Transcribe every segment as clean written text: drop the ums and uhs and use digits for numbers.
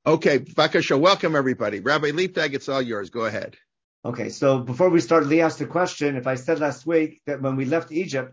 Okay, Bakasha, welcome everybody. Rabbi Leiptag, it's all yours. Go ahead. Okay, so before we start, Lee asked the question, if I said last week that when we left Egypt,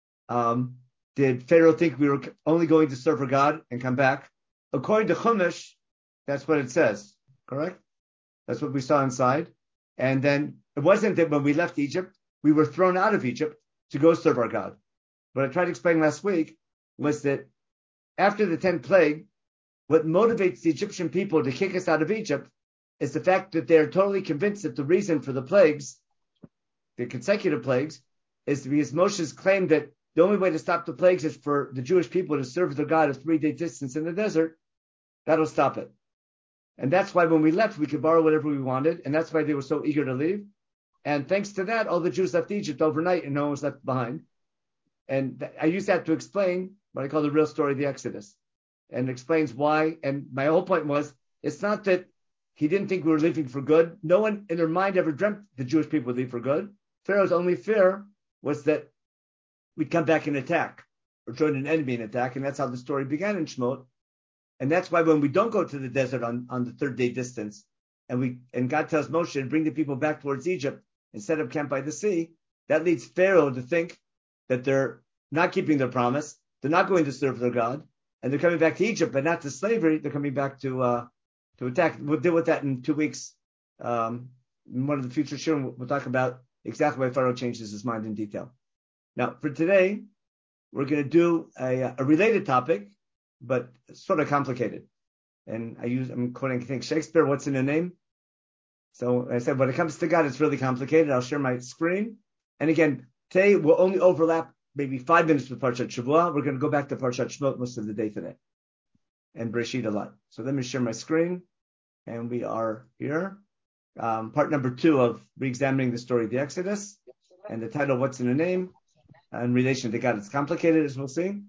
did Pharaoh think we were only going to serve for God and come back? According to Chumash, that's what it says, correct? That's what we saw inside. And then it wasn't that when we left Egypt, we were thrown out of Egypt to go serve our God. What I tried to explain last week was that after the 10th plague, what motivates the Egyptian people to kick us out of Egypt is the fact that they're totally convinced that the reason for the plagues, the consecutive plagues, is because Moshe's claimed that the only way to stop the plagues is for the Jewish people to serve their God a 3-day distance in the desert. That'll stop it. And that's why when we left, we could borrow whatever we wanted. And that's why they were so eager to leave. And thanks to that, all the Jews left Egypt overnight and no one was left behind. And I use that to explain what I call the real story of the Exodus. And explains why. And my whole point was, it's not that he didn't think we were leaving for good. No one in their mind ever dreamt the Jewish people would leave for good. Pharaoh's only fear was that we'd come back and attack or join an enemy in attack. And that's how the story began in Shemot. And that's why when we don't go to the desert on the 3rd-day distance, and God tells Moshe to bring the people back towards Egypt and set up camp by the sea, that leads Pharaoh to think that they're not keeping their promise. They're not going to serve their God. And they're coming back to Egypt, but not to slavery. They're coming back to attack. We'll deal with that in 2 weeks. In one of the future shiurim, we'll talk about exactly why Pharaoh changes his mind in detail. Now, for today, we're going to do a related topic, but sort of complicated. And I'm quoting, I think, Shakespeare, what's in a name? So I said, when it comes to God, it's really complicated. I'll share my screen. And again, today we'll only overlap maybe 5 minutes with Parshat Shavua. We're going to go back to Parshat Shemot most of the day today. And Breshit a lot. So let me share my screen. And we are here. Part number 2 of re-examining the story of the Exodus. And the title, What's in a Name? In relation to God, it's complicated, as we'll see.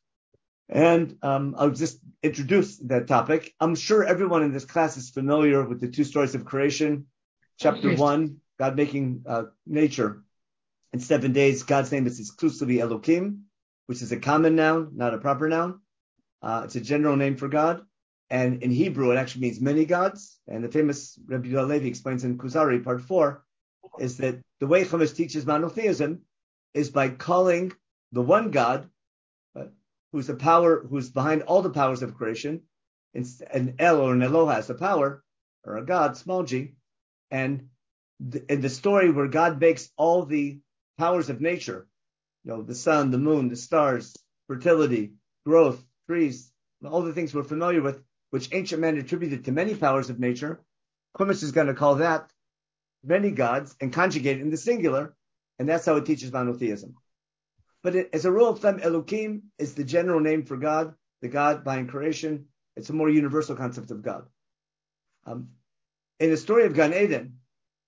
And I'll just introduce that topic. I'm sure everyone in this class is familiar with the 2 stories of creation. Chapter 1, God making nature in 7 days. God's name is exclusively Elohim, which is a common noun, not a proper noun. It's a general name for God. And in Hebrew, it actually means many gods. And the famous Rabbi Yehuda Levi explains in Kuzari, part 4, is that the way Chumash teaches monotheism is by calling the one God, who's the power, who's behind all the powers of creation, an El or an Eloha as a power, or a God, small g, and in the story where God makes all the powers of nature, the sun, the moon, the stars, fertility, growth, trees, all the things we're familiar with, which ancient men attributed to many powers of nature, Chumash is going to call that many gods and conjugate it in the singular, and that's how it teaches monotheism. But as a rule of thumb, Elohim is the general name for God, the God behind creation. It's a more universal concept of God. In the story of Gan Eden,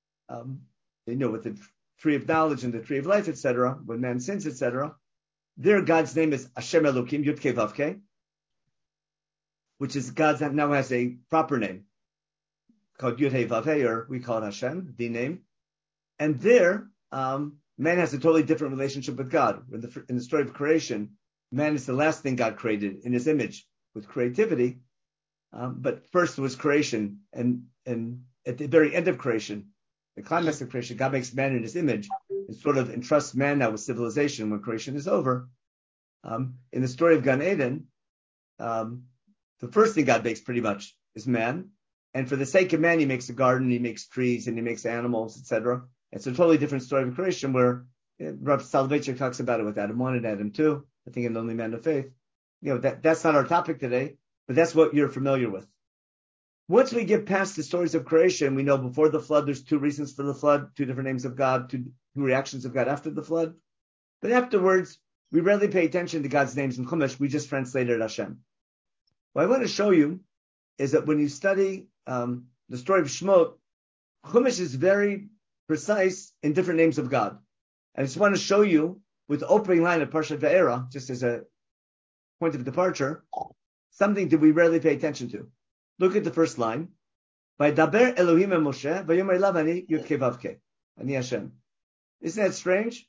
with the tree of knowledge and the tree of life, etc., when man sins, etc., there God's name is Hashem Elohim, Yud Kei Vav Kei, which is God's now has a proper name called Yud Hei Vav Hei, or we call it Hashem, the name. And there, man has a totally different relationship with God. In the story of creation, man is the last thing God created in his image with creativity. But first was creation. And at the very end of creation, the climax of creation, God makes man in his image and sort of entrusts man now with civilization when creation is over. In the story of Gan Eden, the first thing God makes pretty much is man. And for the sake of man, he makes a garden, he makes trees, and he makes animals, etc. It's a totally different story of creation where Rav Soloveitchik talks about it with Adam 1 and Adam 2, I think in Lonely Man of Faith. That's not our topic today, but that's what you're familiar with. Once we get past the stories of creation, we know before the flood, there's 2 reasons for the flood, 2 different names of God, 2 reactions of God after the flood. But afterwards, we rarely pay attention to God's names in Chumash. We just translated Hashem. What I want to show you is that when you study the story of Shemot, Chumash is very precise in different names of God. And I just want to show you with the opening line of Parshat Va'era, just as a point of departure, something that we rarely pay attention to. Look at the first line. Vaydaber Elohim el Moshe, vayomer elav ani Yud Kei Vav Kei, ani Hashem. Isn't that strange?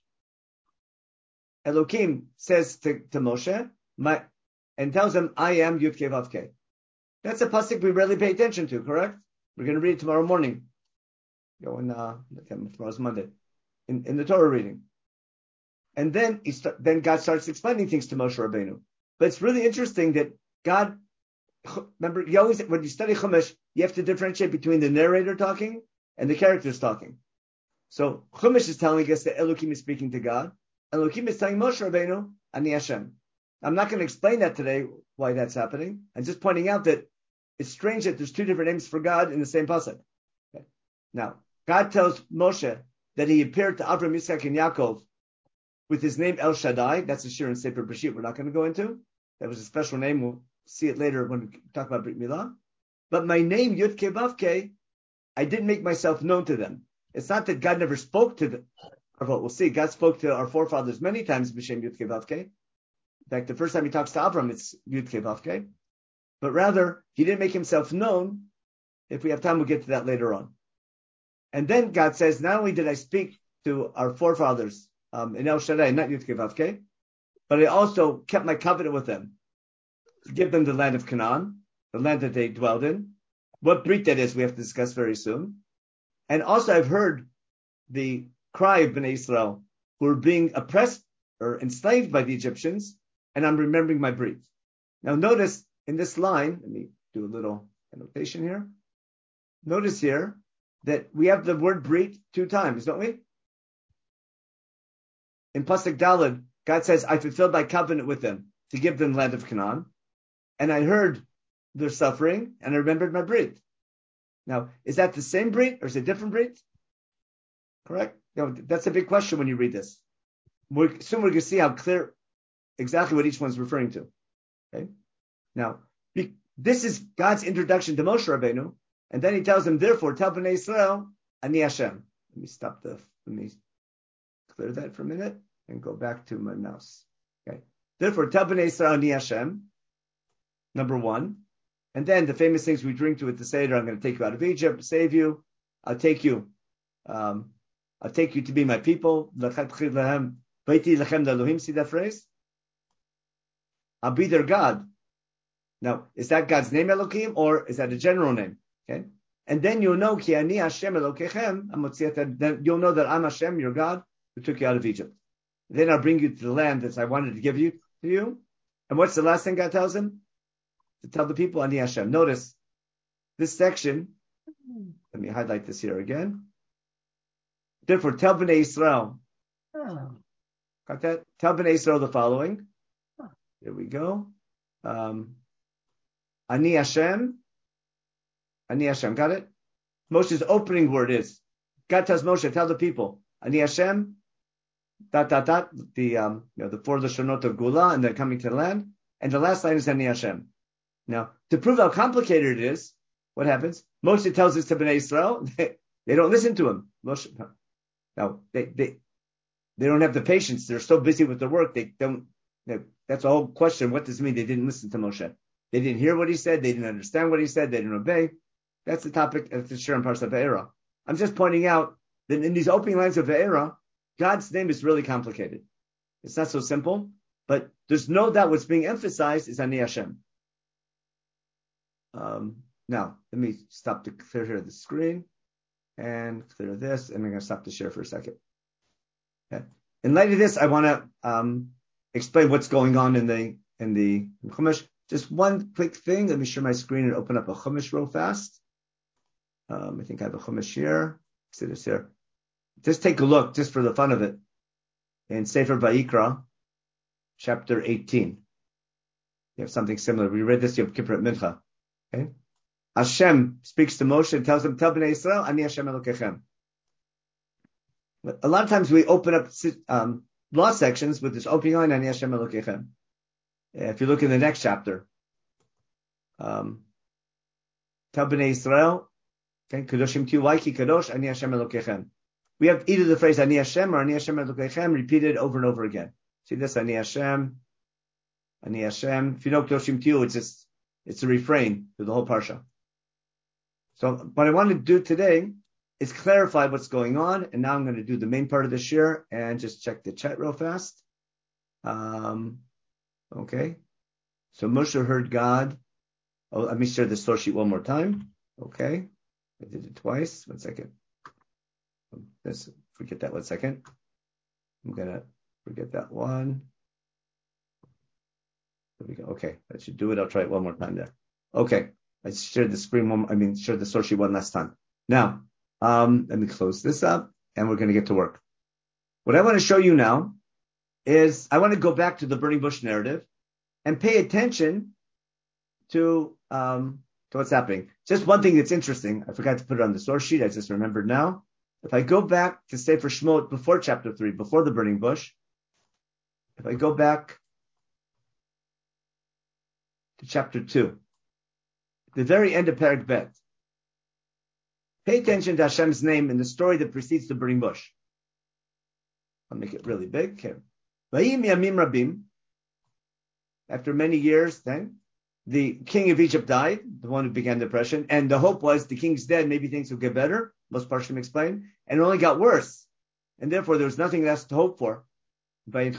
Elohim says to Moshe, and tells him, I am Yud Kei Vav Kei. That's a pasuk we rarely pay attention to, correct? We're going to read it tomorrow morning. Tomorrow's Monday. In the Torah reading. And then then God starts explaining things to Moshe Rabbeinu. But it's really interesting that God, remember, when you study Chumash, you have to differentiate between the narrator talking and the characters talking. So Chumash is telling us that Elohim is speaking to God. Elohim is telling Moshe Rabbeinu, Ani Hashem. I'm not going to explain that today, why that's happening. I'm just pointing out that it's strange that there's two different names for God in the same pasuk. Okay. Now, God tells Moshe that he appeared to Abraham, Yitzchak, and Yaakov with his name El Shaddai. That's a shir in Sefer Bereshit we're not going to go into. That was a special name. We'll see it later when we talk about Brit Milah. But my name, Yud Ke Vav Ke, I didn't make myself known to them. It's not that God never spoke to them. We'll see. God spoke to our forefathers many times, B'Shem Yud Ke Vav Ke. In fact, the first time he talks to Avram, it's Yud Ke Vav Ke. But rather, he didn't make himself known. If we have time, we'll get to that later on. And then God says, not only did I speak to our forefathers in El Shaddai, not Yud Ke Vav Ke, but I also kept my covenant with them to give them the land of Canaan, the land that they dwelled in. What brit that is, we have to discuss very soon. And also, I've heard the cry of Bnei Israel who are being oppressed or enslaved by the Egyptians, and I'm remembering my brit. Now, notice in this line, let me do a little annotation here. Notice here that we have the word brit 2 times, don't we? In Pasuk Daled, God says, I fulfilled my covenant with them to give them the land of Canaan. And I heard their suffering, and I remembered my brit. Now, is that the same brit, or is it a different brit? Correct? That's a big question when you read this. Soon we're going to see how clear exactly what each one's referring to. Okay? Now, this is God's introduction to Moshe Rabbeinu, and then he tells him, therefore, tell Bnei Israel, Ani Hashem. Let me clear that for a minute and go back to my mouse. Okay. Therefore, tell Bnei Israel, Ani Hashem, number 1. And then the famous things we drink to at the Seder, I'm going to take you out of Egypt, save you. I'll take you to be my people. See that phrase? I'll be their God. Now, is that God's name Elohim, or is that a general name? Okay. And then you'll know, Ki ani Hashem Elokechem, then you'll know that I'm Hashem, your God, who took you out of Egypt. Then I'll bring you to the land that I wanted to give you to you. And what's the last thing God tells him? To tell the people, Ani Hashem. Notice this section. Let me highlight this here again. Therefore, tell Bnei Israel. Got that? Tell Bnei Israel the following. Here we go. Ani Hashem. Ani Hashem. Got it? Moshe's opening word is, God tells Moshe, tell the people, Ani Hashem, the 4 Lashonot of Gula, and then coming to the land. And the last line is Ani Hashem. Now, to prove how complicated it is, what happens? Moshe tells this to Bnei Israel. They don't listen to him. Now, they don't have the patience. They're so busy with their work. They don't. That's a whole question. What does it mean? They didn't listen to Moshe. They didn't hear what he said. They didn't understand what he said. They didn't obey. That's the topic of the Shir and Parsha Ve'era. I'm just pointing out that in these opening lines of Ve'era, God's name is really complicated. It's not so simple, but there's no doubt what's being emphasized is Ani Hashem. Now, let me stop to clear here the screen and clear this, and I'm going to stop the share for a second. Okay. In light of this, I want to explain what's going on in the Chumash. Just one quick thing. Let me share my screen and open up a Chumash real fast. I think I have a Chumash here. See this here. Just take a look, just for the fun of it, in Sefer Vayikra, chapter 18. You have something similar. We read this Yom Kippur at Mincha. Okay? Hashem speaks to Moshe and tells him, tell Bnei Israel, Ani Hashem Elokechem. A lot of times we open up law sections with this opening line, Ani Hashem Elokechem. If you look in the next chapter, tell Bnei Israel, okay, Kadoshim Tiyu Ki Kadosh, Ani Hashem Elokechem. We have either the phrase Ani Hashem or Ani Hashem Elokechem repeated over and over again. See this, Ani Hashem, Ani Hashem. If you know Kadoshim Tiyu, it's a refrain to the whole parsha. So what I want to do today is clarify what's going on, and now I'm going to do the main part of the shir and just check the chat real fast. Okay. So Moshe heard God Oh, let me share the source sheet one more time. Okay. I did it twice. 1 second. Let's forget that 1 second. I'm going to forget that one. There we go. Okay. That should do it. I'll try it one more time there. Okay. I shared the screen shared the source sheet one last time. Now, let me close this up and we're going to get to work. What I want to show you now is I want to go back to the burning bush narrative and pay attention to what's happening. Just one thing that's interesting. I forgot to put it on the source sheet. I just remembered now. If I go back to Sefer Shemot before chapter 3, before the burning bush, if I go back to chapter 2, the very end of Perek Bet, pay attention to Hashem's name in the story that precedes the burning bush. I'll make it really big. Okay. Vayim Yamim Rabim. After many years, then the king of Egypt died, the one who began the oppression, and the hope was the king's dead, maybe things will get better. Most Parshim explain, and it only got worse, and therefore there was nothing else to hope for. Then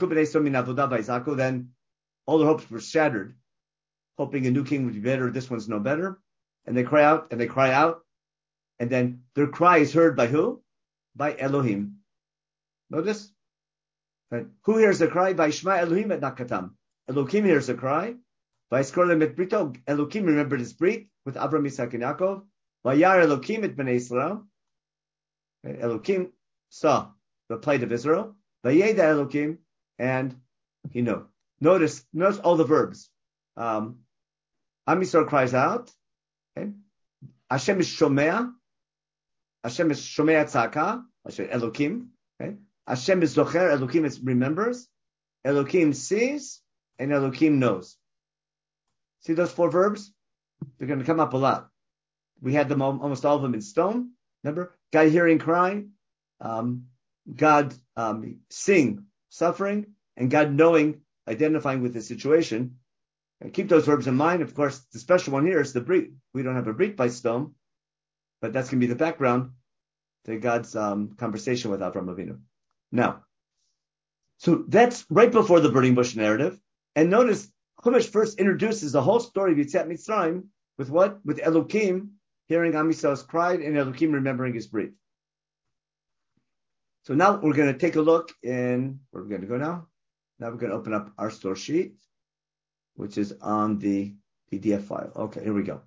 all their hopes were shattered, hoping a new king would be better. This one's no better, and they cry out, and they cry out, and then their cry is heard by who? By Elohim. Notice, right? Who hears the cry? By Shema Elohim et Nakatam. Elohim hears the cry. By Skorlem et Brito, Elohim remembered his brit with Abraham, Isaac, and Yaakov. Vayar Elohim et Bnei Israel. Elohim saw the plight of Israel. Vayeda Elohim, and he knew. Notice all the verbs. Am Yisrael cries out. Okay. Hashem is Shomea. Hashem is Shomea Tzaka. Elohim. Okay. Hashem is Zocher. Elohim remembers. Elohim sees, and Elohim knows. See those 4 verbs? They're going to come up a lot. We had them almost all of them in stone. Remember? God hearing cry, God seeing suffering, and God knowing, identifying with the situation. And keep those verbs in mind. Of course, the special one here is the brit. We don't have a brit by stone, but that's going to be the background to God's conversation with Avraham Avinu. Now, so that's right before the burning bush narrative. And notice, Chumash first introduces the whole story of Yetziat Mitzrayim with what? With Elohim hearing Am Yisrael's cry and Elohim remembering his brit. So now we're going to take a look in, where are we going to go now? Now we're going to open up our source sheet, which is on the PDF file. Okay, here we go.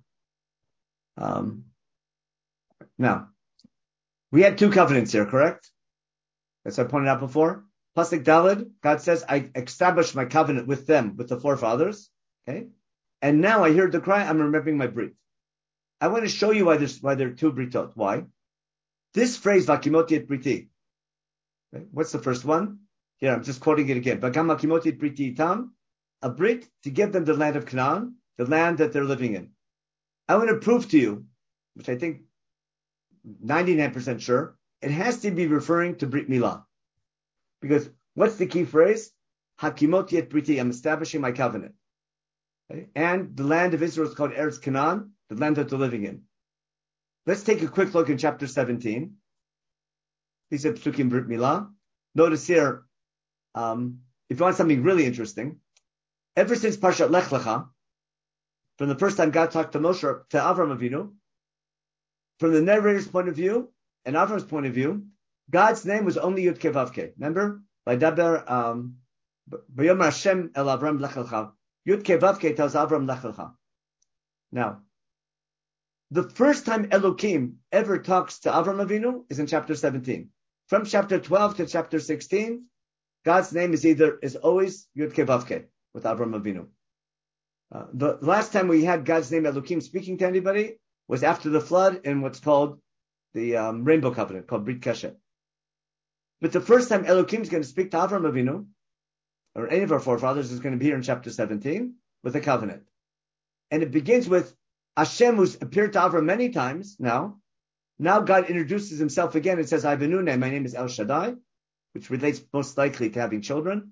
Now, we had 2 covenants here, correct? As I pointed out before. Pasuk Daled, God says, I established my covenant with them, with the forefathers. Okay? And now I hear the cry, I'm remembering my brit. I want to show you why there are 2 britot. Why? This phrase, Vakimoti et Briti. Okay? What's the first one? Here, I'm just quoting it again. Vagam Vakimoti et Briti itam, a brit to give them the land of Canaan, the land that they're living in. I want to prove to you, which I think 99% sure, it has to be referring to Brit Milah. Because what's the key phrase? Hakimoti et Briti, I'm establishing my covenant. Okay? And the land of Israel is called Eretz Canaan, the land that they're living in. Let's take a quick look in chapter 17. These are Psukim Brit Milah. Notice here, if you want something really interesting, ever since Parshat Lech Lecha, from the first time God talked to Moshe, to Avraham Avinu, from the narrator's point of view and Avram's point of view, God's name was only Yud Kei Vav Kei. Remember? Vaydaber V'yomer Hashem el Avram Lech Lecha. Yud Kei Vav Kei tells Avram Lech Lecha. Now, the first time Elohim ever talks to Avram Avinu is in chapter 17. From chapter 12 to chapter 16, God's name is always Yud Kei Vav Kei with Avram Avinu. The last time we had God's name Elohim speaking to anybody was after the flood in what's called the Rainbow Covenant, called Brit Keshet. But the first time Elohim is going to speak to Avram Avinu, or any of our forefathers, is going to be here in chapter 17 with a covenant. And it begins with Hashem, who's appeared to Avram many times now. Now God introduces himself again and says, I have a new name. My name is El Shaddai, which relates most likely to having children.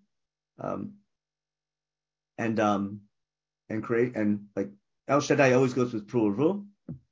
And like El Shaddai always goes with plural.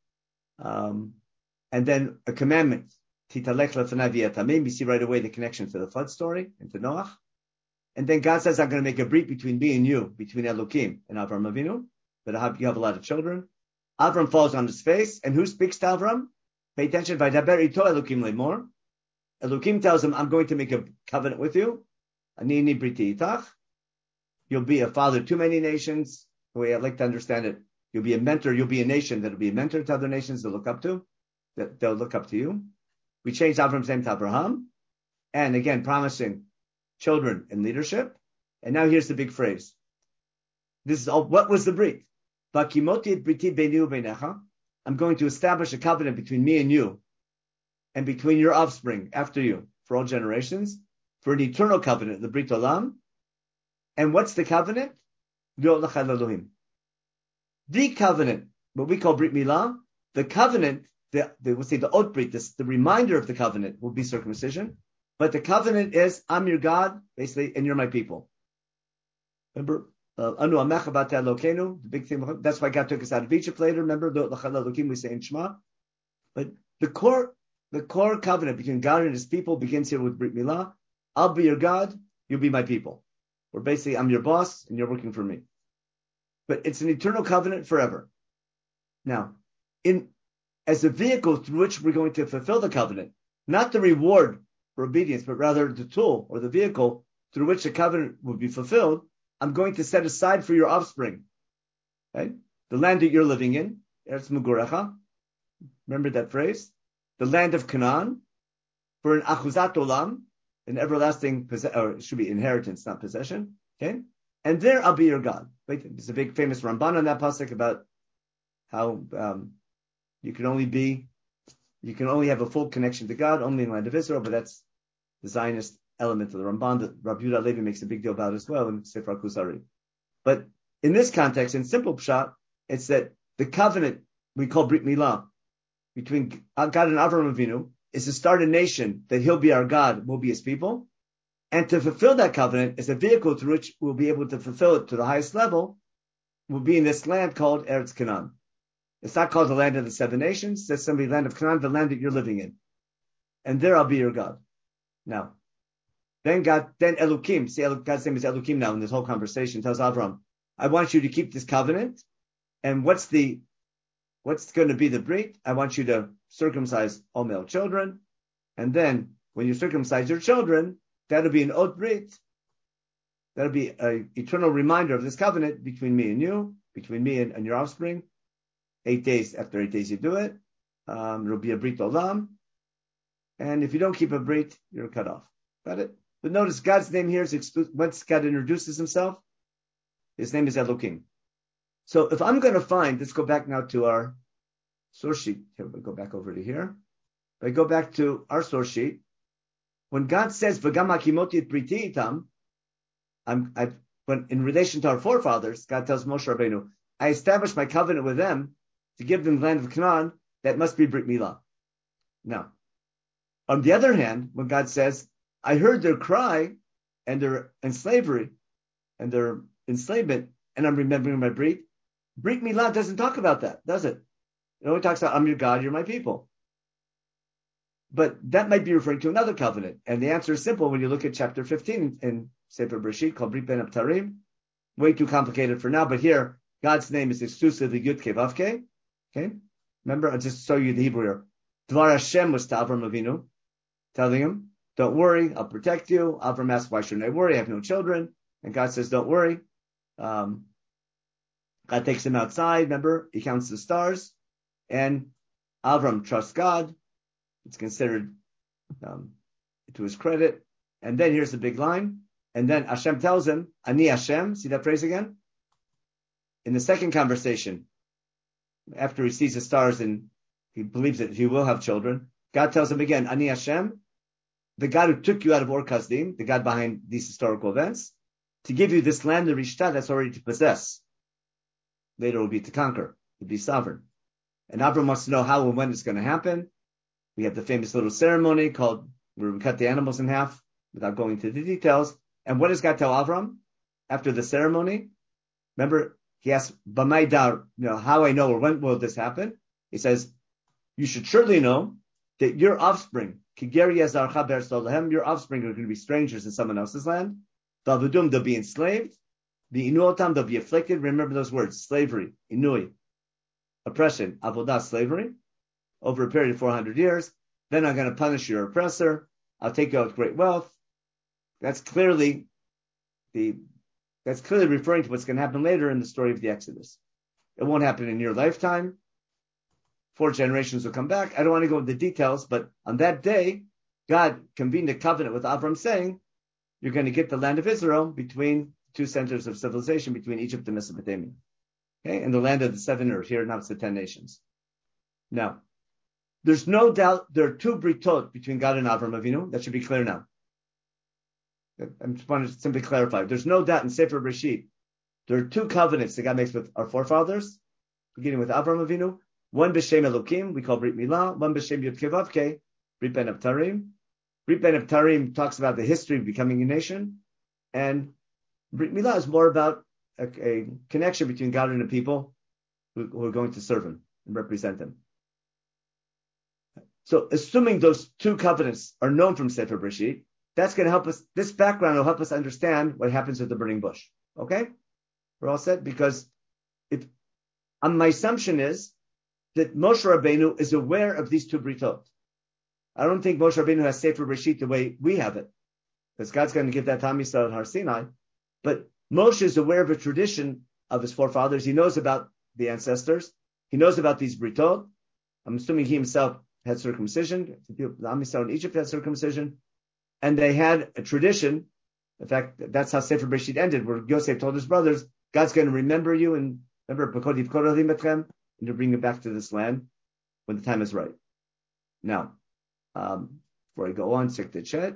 And then a commandment, Titalech lefanav v'yatamim. You see right away the connection to the flood story and to Noach. And then God says, I'm going to make a brit between me and you, between Elohim and Avraham Avinu, but you have a lot of children. Avram falls on his face, and who speaks to Avram? Pay attention. Vaydaber ito Elokim lemor. Elokim tells him, I'm going to make a covenant with you. Anini briti itach. You'll be a father to many nations. The way I like to understand it, you'll be a mentor. You'll be a nation that'll be a mentor to other nations to look up to. That they'll look up to you. We changed Avram's name to Abraham. And again, promising children and leadership. And now here's the big phrase. This is all. What was the brit? I'm going to establish a covenant between me and you, and between your offspring after you, for all generations, for an eternal covenant, the Brit Olam. And what's the covenant? The covenant, what we call Brit Milah, the covenant, we'll say the Ot Brit, the reminder of the covenant will be circumcision, but the covenant is, I'm your God, basically, and you're my people. Remember? Anu Amecha B'Ateh Elokeinu, the big thing. That's why God took us out of Egypt later. Remember, we say in Shema. But the core covenant between God and His people begins here with Brit Milah. I'll be your God, you'll be my people. Or basically, I'm your boss and you're working for me. But it's an eternal covenant forever. Now, as a vehicle through which we're going to fulfill the covenant, not the reward for obedience, but rather the tool or the vehicle through which the covenant will be fulfilled, I'm going to set aside for your offspring, right? The land that you're living in, Eretz Mugurecha. Remember that phrase? The land of Canaan, for an achuzat olam, an everlasting or it should be inheritance, not possession. Okay, and there I'll be your God. Right? There's a big famous Ramban on that pasuk about how you can only have a full connection to God only in the land of Israel, but that's the Zionist element of the Ramban that Rabbi Yehuda Levi makes a big deal about as well in Sefer Kusari. But in this context, in simple pshat, it's that the covenant we call Brit Milah between God and Avraham Avinu is to start a nation that He'll be our God, we'll be His people, and to fulfill that covenant is a vehicle through which we'll be able to fulfill it to the highest level. We'll be in this land called Eretz Canaan. It's not called the land of the seven nations. It's simply the land of Canaan, the land that you're living in, and there I'll be your God. Now. Then Elokim, see God's name is Elokim now in this whole conversation, tells Avram, I want you to keep this covenant, and what's going to be the brit? I want you to circumcise all male children, and then when you circumcise your children, that'll be an Ot Brit. That'll be an eternal reminder of this covenant between me and you, between me and your offspring. 8 days, after 8 days you do it. It'll be a Brit Olam, and if you don't keep a brit, you're cut off. Got it? But notice God's name here is once God introduces Himself, His name is Elokim. So if I'm going to find, let's go back now to our source sheet. Here, we'll go back over to here. If I go back to our source sheet, when God says, V'gam hakimoti et briti itam, when in relation to our forefathers, God tells Moshe Rabbeinu, I established my covenant with them to give them the land of Canaan, that must be Brit Milah. Now, on the other hand, when God says, I heard their cry and their enslavement, and I'm remembering my Brit. Brit Milah doesn't talk about that, does it? It only talks about, I'm your God, you're my people. But that might be referring to another covenant. And the answer is simple when you look at chapter 15 in Sefer Bereshit called Brit Ben Abtarim. Way too complicated for now, but here, God's name is exclusively Yud Ke Vav Ke. Okay? Remember, I'll just show you the Hebrew here. Dvar Hashem was to Avram Avinu, telling him, don't worry, I'll protect you. Avram asks, why shouldn't I worry? I have no children. And God says, don't worry. God takes him outside. Remember, he counts the stars. And Avram trusts God. It's considered to his credit. And then here's the big line. And then Hashem tells him, Ani Hashem. See that phrase again? In the second conversation, after he sees the stars and he believes that he will have children, God tells him again, Ani Hashem, the God who took you out of Ur Kasdim, the God behind these historical events, to give you this land, the Rishta, that's already to possess. Later it will be to conquer, to be sovereign. And Avram wants to know how and when it's going to happen. We have the famous little ceremony called where we cut the animals in half without going into the details. And what does God tell Avram after the ceremony? Remember, he asks, B'mai dar, how I know or when will this happen? He says, you should surely know that your offspring, your offspring are going to be strangers in someone else's land. They'll be enslaved. They'll be afflicted. Remember those words, slavery, inui. oppression, avodah, slavery, over a period of 400 years. Then I'm going to punish your oppressor. I'll take you out with great wealth. That's clearly referring to what's going to happen later in the story of the Exodus. It won't happen in your lifetime. 4 generations will come back. I don't want to go into the details, but on that day, God convened a covenant with Avram saying, you're going to get the land of Israel between 2 centers of civilization, between Egypt and Mesopotamia. Okay, and the land of the 7, or here now it's the 10 nations. Now, there's no doubt there are 2 britot between God and Avram Avinu. That should be clear now. I just want to simply clarify. There's no doubt in Sefer Bereshit, there are 2 covenants that God makes with our forefathers, beginning with Avram Avinu. One b'shem Elokim, we call Brit Milah. One b'shem Yud Kei Vav Kei, Brit Ben Abtarim. Brit Ben Abtarim talks about the history of becoming a nation, and Brit Milah is more about a connection between God and the people who are going to serve Him and represent Him. So, assuming those 2 covenants are known from Sefer Bereshit, that's going to help us. This background will help us understand what happens with the burning bush. Okay, we're all set, because my assumption is that Moshe Rabbeinu is aware of these 2 britot. I don't think Moshe Rabbeinu has Sefer Bereshit the way we have it, because God's going to give that to Am Yisrael at Har Sinai. But Moshe is aware of a tradition of his forefathers. He knows about the ancestors. He knows about these britot. I'm assuming he himself had circumcision. The Am Yisrael in Egypt had circumcision. And they had a tradition. In fact, that's how Sefer Bereshit ended, where Yosef told his brothers, God's going to remember you and remember and to bring you back to this land when the time is right. Now, before I go on, check the chat.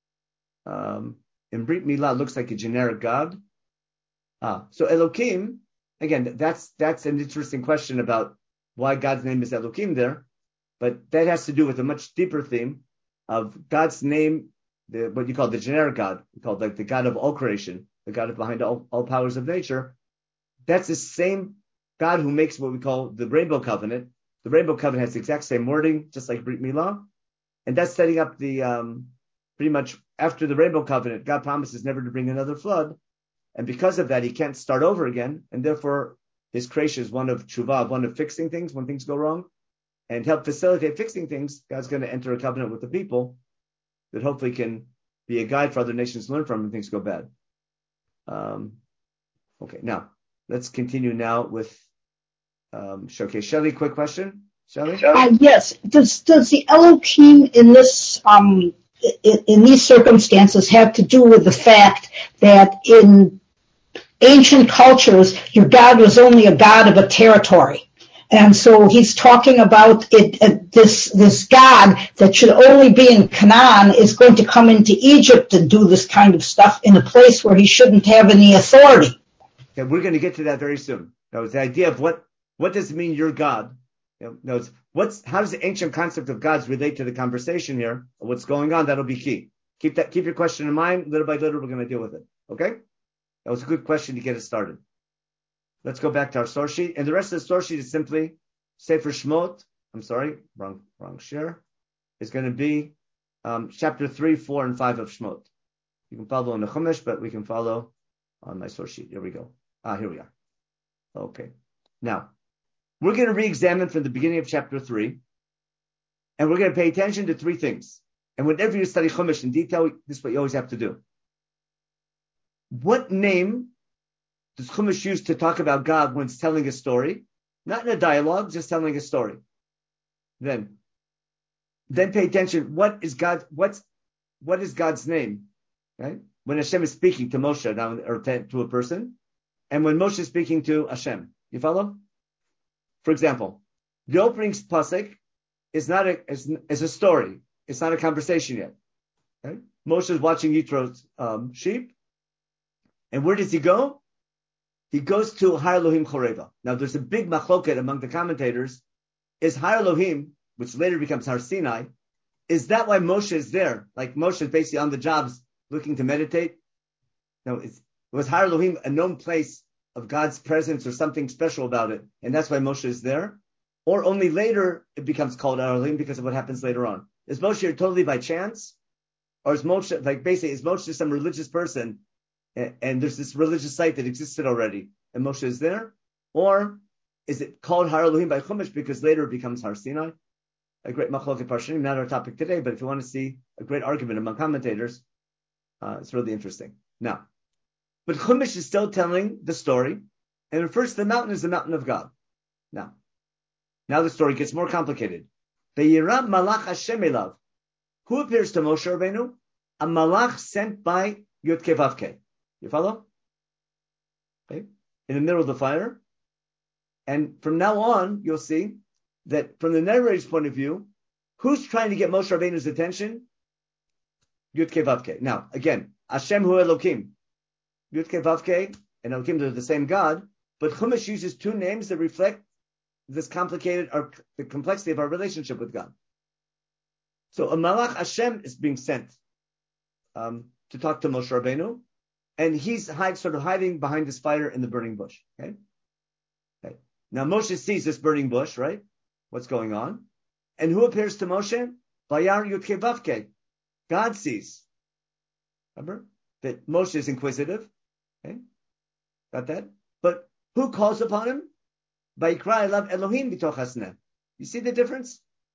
In Brit Milah, looks like a generic God. So Elokim, again, that's an interesting question about why God's name is Elokim there, but that has to do with a much deeper theme of God's name, what you call the generic God, called like the God of all creation, the God behind all powers of nature. That's the same God who makes what we call the Rainbow Covenant. The Rainbow Covenant has the exact same wording, just like Brit Milah, and that's setting up the pretty much after the Rainbow Covenant, God promises never to bring another flood, and because of that, He can't start over again, and therefore His creation is one of tshuva, one of fixing things when things go wrong, and help facilitate fixing things. God's going to enter a covenant with the people that hopefully can be a guide for other nations to learn from when things go bad. Okay, now let's continue now with Showcase. Shelley, quick question. Shelley? Yes. Does the Elohim in this in these circumstances have to do with the fact that in ancient cultures your God was only a God of a territory? And so he's talking about this God that should only be in Canaan is going to come into Egypt and do this kind of stuff in a place where he shouldn't have any authority. Okay, we're going to get to that very soon. Now, it's the idea of what does it mean you're God? How does the ancient concept of gods relate to the conversation here? What's going on? That'll be key. Keep your question in mind. Little by little, we're going to deal with it. Okay? That was a good question to get us started. Let's go back to our source sheet. And the rest of the source sheet is simply Sefer Shmot. I'm sorry, wrong share. It's going to be chapter 3, 4, and 5 of Shmot. You can follow on the Chumash, but we can follow on my source sheet. Here we go. Here we are. Okay. Now, we're going to re-examine from the beginning of chapter 3, and we're going to pay attention to 3 things. And whenever you study Chumash in detail, this is what you always have to do. What name does Chumash use to talk about God when it's telling a story? Not in a dialogue, just telling a story. Then pay attention. What is God's name? Right? When Hashem is speaking to Moshe now, or to a person, and when Moshe is speaking to Hashem. You follow? For example, the opening pasuk is not is a story. It's not a conversation yet. Right? Moshe is watching Yitro's sheep, and where does he go? He goes to Har Elohim Choreva. Now, there's a big machloket among the commentators. Is Har Elohim, which later becomes Har Sinai, is that why Moshe is there? Like Moshe is basically on the jobs looking to meditate? No, was Har Elohim a known place of God's presence or something special about it, and that's why Moshe is there? Or only later it becomes called Har Elohim because of what happens later on? Is Moshe here totally by chance? Or is Moshe, is Moshe some religious person, and there's this religious site that existed already, and Moshe is there? Or Is it called Har Elohim by Chumash because later it becomes Har Sinai? A great machloket parshanim, not our topic today, but if you want to see a great argument among commentators, it's really interesting. Now, but Chumash is still telling the story and refers to the mountain as the mountain of God. Now the story gets more complicated. Ve'yiram malach Hashem elav. Who appears to Moshe Rabbeinu? A malach sent by Yud Kei Vav Kei. You follow? Okay. In the middle of the fire. And from now on, you'll see that from the narrator's point of view, who's trying to get Moshe Rabbeinu's attention? Yud Kei Vav Kei. Now, again, Hashem hu Elokim. Yud Kei Vav Kei and Elokim are the same God, but Chumash uses two names that reflect this complicated, or the complexity of our relationship with God. So a Malach Hashem is being sent to talk to Moshe Rabbeinu, and he's sort of hiding behind this fire in the burning bush. Okay. Now Moshe sees this burning bush, right? What's going on? And who appears to Moshe? Vayar Yud Kei Vav Kei. God sees. Remember that Moshe is inquisitive. Okay, got that? But who calls upon him? Vayikra elav Elohim b'toch hasneh. You see the difference?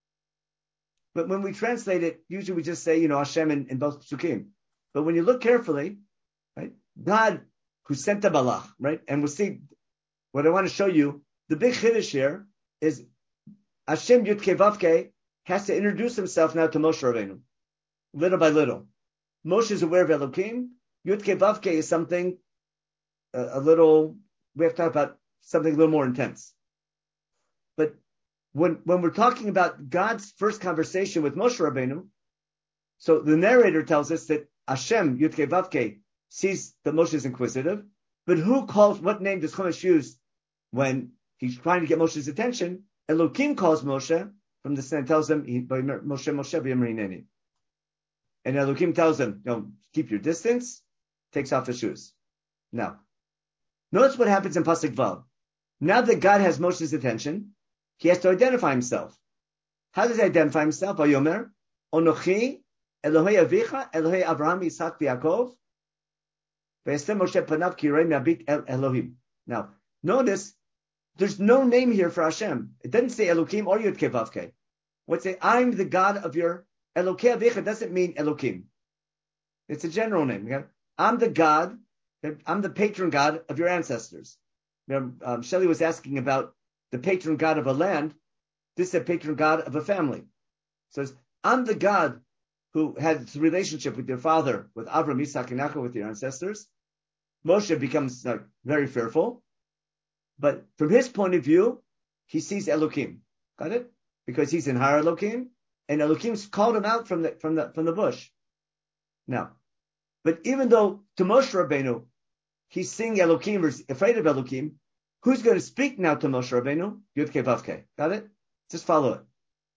But when we translate it, usually we just say, Hashem in both psukim. But when you look carefully, right, God who sent the Malach, right? And we'll see what I want to show you. The big chiddush here is Hashem Yud Kei Vav Kei has to introduce himself now to Moshe Rabbeinu, little by little. Moshe is aware of Elokim. Yud Kei Vav Kei is something we have to talk about something a little more intense. But when we're talking about God's first conversation with Moshe Rabbeinu, so the narrator tells us that Hashem Yud Kei Vav Kei sees that Moshe is inquisitive, but what name does Chumash use when he's trying to get Moshe's attention? Elokim calls Moshe from the Sinai, tells him, Moshe b'yamri hineni. And Elokim tells him, keep your distance, takes off his shoes. Now, notice what happens in Pasuk Vav. Now that God has Moshe's attention, he has to identify himself. How does he identify himself? Vayomer, Onochi, Elohei Avicha, Elohei Avraham, Yitzhak, Yaakov, Ve'estem Moshe panav kirei me'abit Elohim. Now, notice, there's no name here for Hashem. It doesn't say Elokim or Yud Kei Vav Kei. What say, I'm the God of your Elokei Avicha doesn't mean Elokim. It's a general name. Okay? I'm the God, I'm the patron God of your ancestors. Shelley was asking about the patron God of a land. This is a patron God of a family. So I'm the God who had a relationship with your father, with Avram, Yitzhak, and Yaakov, with your ancestors. Moshe becomes very fearful. But from his point of view, he sees Elokim. Got it? Because he's in Har Elokim, and Elokim's called him out from the bush. Now, but even though to Moshe Rabbeinu, he's seeing Elokim, or afraid of Elokim, who's going to speak now to Moshe Rabbeinu? Yud Kei Vav Kei. Got it? Just follow it.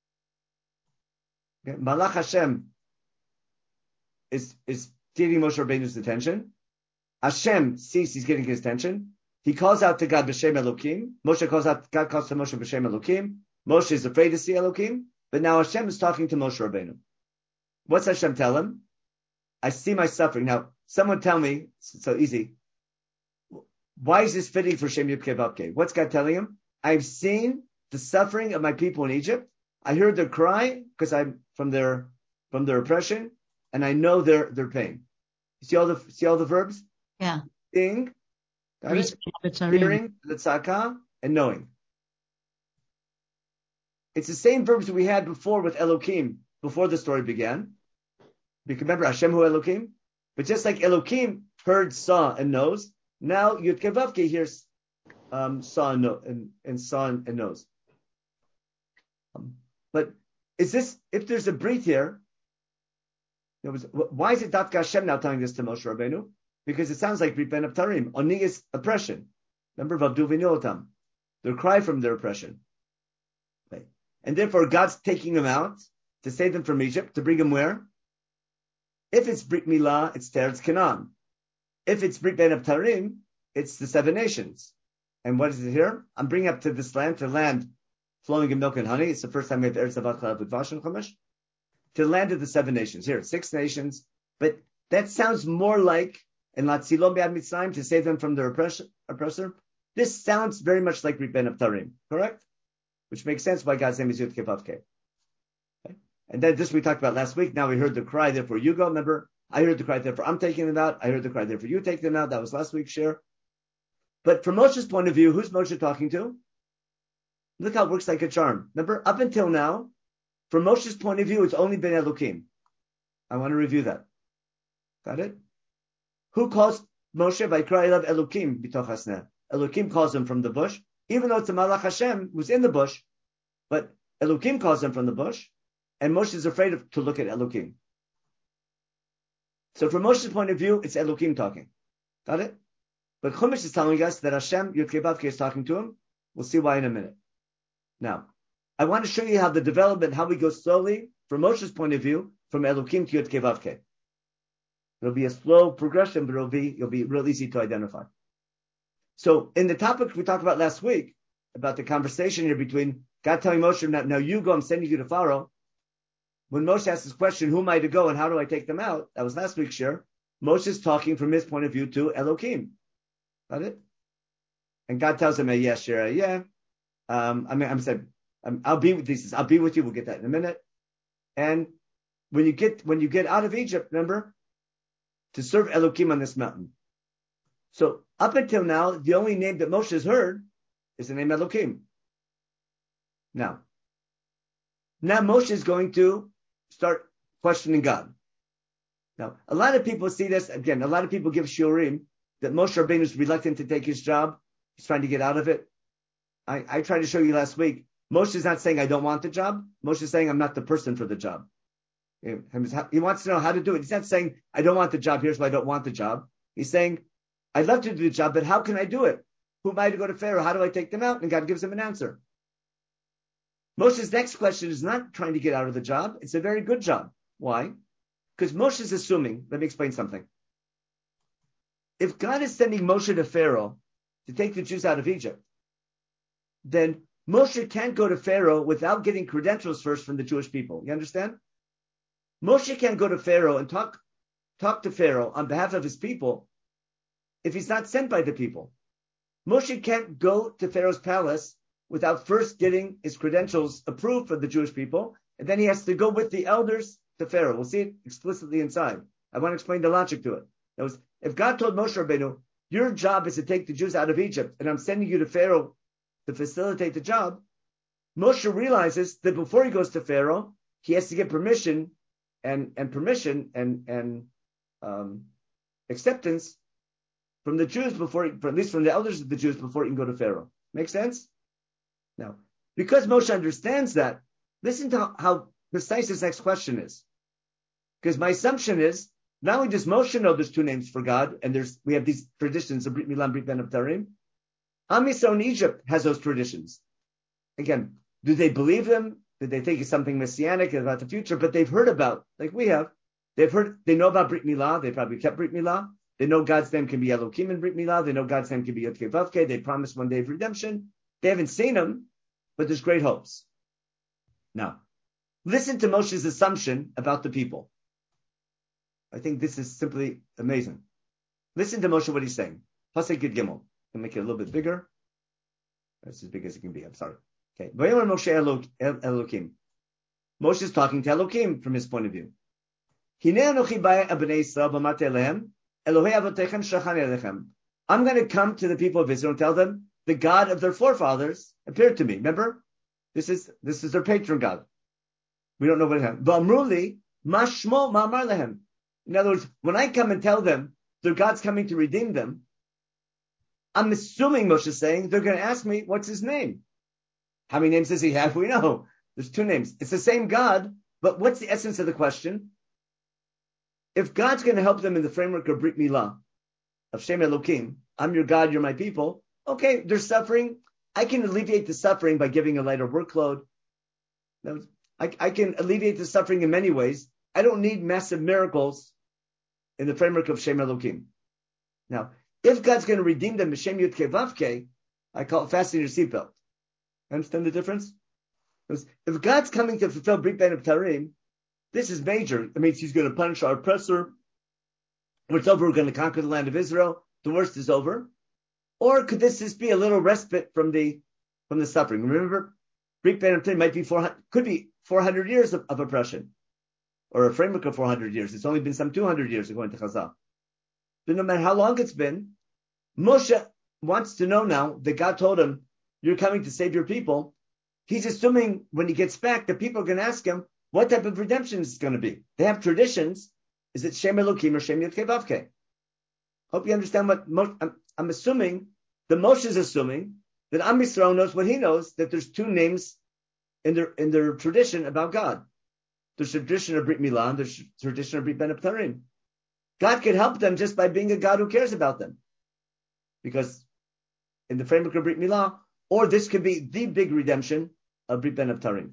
Okay. Malach Hashem is getting Moshe Rabbeinu's attention. Hashem sees he's getting his attention. He calls out to God b'shem Elokim. God calls to Moshe b'shem Elokim. Moshe is afraid to see Elokim, but now Hashem is talking to Moshe Rabbeinu. What's Hashem tell him? I see my suffering. Now, someone tell me, it's so easy, why is this fitting for Shem Yud Kei Vav Kei? What's God telling him? I've seen the suffering of my people in Egypt. I heard their cry because I'm from their oppression, and I know their pain. You see all the verbs? Yeah. Seeing, hearing, the tzaka, and knowing. It's the same verbs that we had before with Elokim, before the story began. You can remember Hashem hu Elokim? But just like Elokim heard, saw, and knows, now Yud Kei Vav Kei hears saw and saw and knows. But is this, if there's a breath here, why is it Dafka Hashem now telling this to Moshe Rabbeinu? Because it sounds like Brit Ben Abtarim, Oni is oppression. Remember Vavdu V'Niotam, their cry from their oppression. Right. And therefore God's taking them out to save them from Egypt, to bring them where? If it's Brit Milah, it's Teretz Canaan. If it's Brit Ben Abtarim, it's the 7 nations. And what is it here? I'm bringing up to this land, to land flowing in milk and honey. It's the first time we have Eretz Zavat Chalav with Vash and Chumash. To the land of the 7 nations. Here, 6 nations. But that sounds more like in Latzilom Be'ad Mitzrayim, to save them from their oppressor. This sounds very much like Brit Ben Abtarim, correct? Which makes sense why God's name is Yud Kei Vav Kei. Okay? And then this we talked about last week. Now we heard the cry, therefore you go. Remember, I heard the cry, therefore I'm taking them out. I heard the cry, therefore you take them out. That was last week's share. But from Moshe's point of view, who's Moshe talking to? Look how it works like a charm. Remember, up until now, from Moshe's point of view, it's only been Elokim. I want to review that. Got it? Who calls Moshe Vayikra Elav Elokim b'toch hasneh? Elokim calls him from the bush, even though it's a Malach Hashem who's in the bush, but Elokim calls him from the bush, and Moshe is afraid to look at Elokim. So from Moshe's point of view, it's Elokim talking. Got it? But Chumash is telling us that Hashem, Yud Kei Vav Kei, is talking to him. We'll see why in a minute. Now, I want to show you how the development, how we go slowly, from Moshe's point of view, from Elokim to Yud Kei Vav Kei. It'll be a slow progression, but it'll be real easy to identify. So, in the topic we talked about last week, about the conversation here between God telling Moshe, now you go, I'm sending you to Pharaoh. When Moshe asks this question, who am I to go and how do I take them out? That was last week's share. Moshe is talking from his point of view to Elokim. Got it? And God tells him, yeah, sure, yeah. I'll be with these. I'll be with you. We'll get that in a minute. And when you get out of Egypt, remember, to serve Elokim on this mountain. So up until now, the only name that Moshe has heard is the name Elokim. Now Moshe is going to start questioning God. Now, a lot of people see this, again, a lot of people give shiurim that Moshe Rabbeinu is reluctant to take his job. He's trying to get out of it. I tried to show you last week, Moshe is not saying I don't want the job. Moshe is saying I'm not the person for the job. He wants to know how to do it. He's not saying I don't want the job, here's why I don't want the job. He's saying I'd love to do the job, but how can I do it? Who am I to go to Pharaoh? How do I take them out? And God gives him an answer. Moshe's next question is not trying to get out of the job. It's a very good job. Why? Because Moshe is assuming, let me explain something. If God is sending Moshe to Pharaoh to take the Jews out of Egypt, then Moshe can't go to Pharaoh without getting credentials first from the Jewish people. You understand? Moshe can't go to Pharaoh and talk to Pharaoh on behalf of his people if he's not sent by the people. Moshe can't go to Pharaoh's palace without first getting his credentials approved for the Jewish people, and then he has to go with the elders to Pharaoh. We'll see it explicitly inside. I want to explain the logic to it. That was, if God told Moshe Rabbeinu, your job is to take the Jews out of Egypt, and I'm sending you to Pharaoh to facilitate the job, Moshe realizes that before he goes to Pharaoh, he has to get permission and acceptance from the Jews at least from the elders of the Jews before he can go to Pharaoh. Make sense? Now, because Moshe understands that, listen to how precise this next question is. Because my assumption is, not only does Moshe know there's two names for God, and we have these traditions of Brit Milah and Brit Ben Abtarim, Am Yisrael in Egypt has those traditions. Again, do they believe them? Do they think it's something messianic about the future? But they've heard about, like we have, they know about Brit Milah, they probably kept Brit Milah, they know God's name can be Elokim in Brit Milah, they know God's name can be Yod Kei Vav Kei, they promised one day of redemption. They haven't seen him, but there's great hopes. Now, listen to Moshe's assumption about the people. I think this is simply amazing. Listen to Moshe, what he's saying. Pasuk Yud Gimel. I'll make it a little bit bigger. That's as big as it can be. I'm sorry. Okay. Moshe Elokim. Moshe is talking to Elokim from his point of view. I'm going to come to the people of Israel and tell them the God of their forefathers appeared to me. Remember? This is their patron God. We don't know what it is. V'amruli mashmo ma'amar lehem. In other words, when I come and tell them their God's coming to redeem them, I'm assuming Moshe is saying they're going to ask me, what's his name? How many names does he have? We know. There's two names. It's the same God, but what's the essence of the question? If God's going to help them in the framework of Brit Milah, of Shem Elokim, I'm your God, you're my people. Okay, they're suffering. I can alleviate the suffering by giving a lighter workload. I can alleviate the suffering in many ways. I don't need massive miracles in the framework of Shem Elokim. Now, if God's going to redeem them, Shem Yud Kei Vav Kei, I call it fasten your seatbelt. Understand the difference? If God's coming to fulfill Brit Ben Abtarim, this is major. It means he's going to punish our oppressor. When it's over, we're going to conquer the land of Israel. The worst is over. Or could this just be a little respite from the suffering? Remember, Brit Ben Abtarim might be could be 400 years of oppression, or a framework of 400 years. It's only been some 200 years according to Chazal. But no matter how long it's been, Moshe wants to know now that God told him, "You're coming to save your people." He's assuming when he gets back, the people are going to ask him what type of redemption is going to be. They have traditions. Is it Shem Elokim or Shem Yud-Kei Vav-Kei? Hope you understand what I'm assuming. The Moshe is assuming that Am Yisrael knows what he knows, that there's two names in their tradition about God. There's tradition of Brit Milah and there's tradition of Brit Ben Abtarim. God could help them just by being a God who cares about them. Because in the framework of Brit Milah, or this could be the big redemption of Brit Ben Abtarim.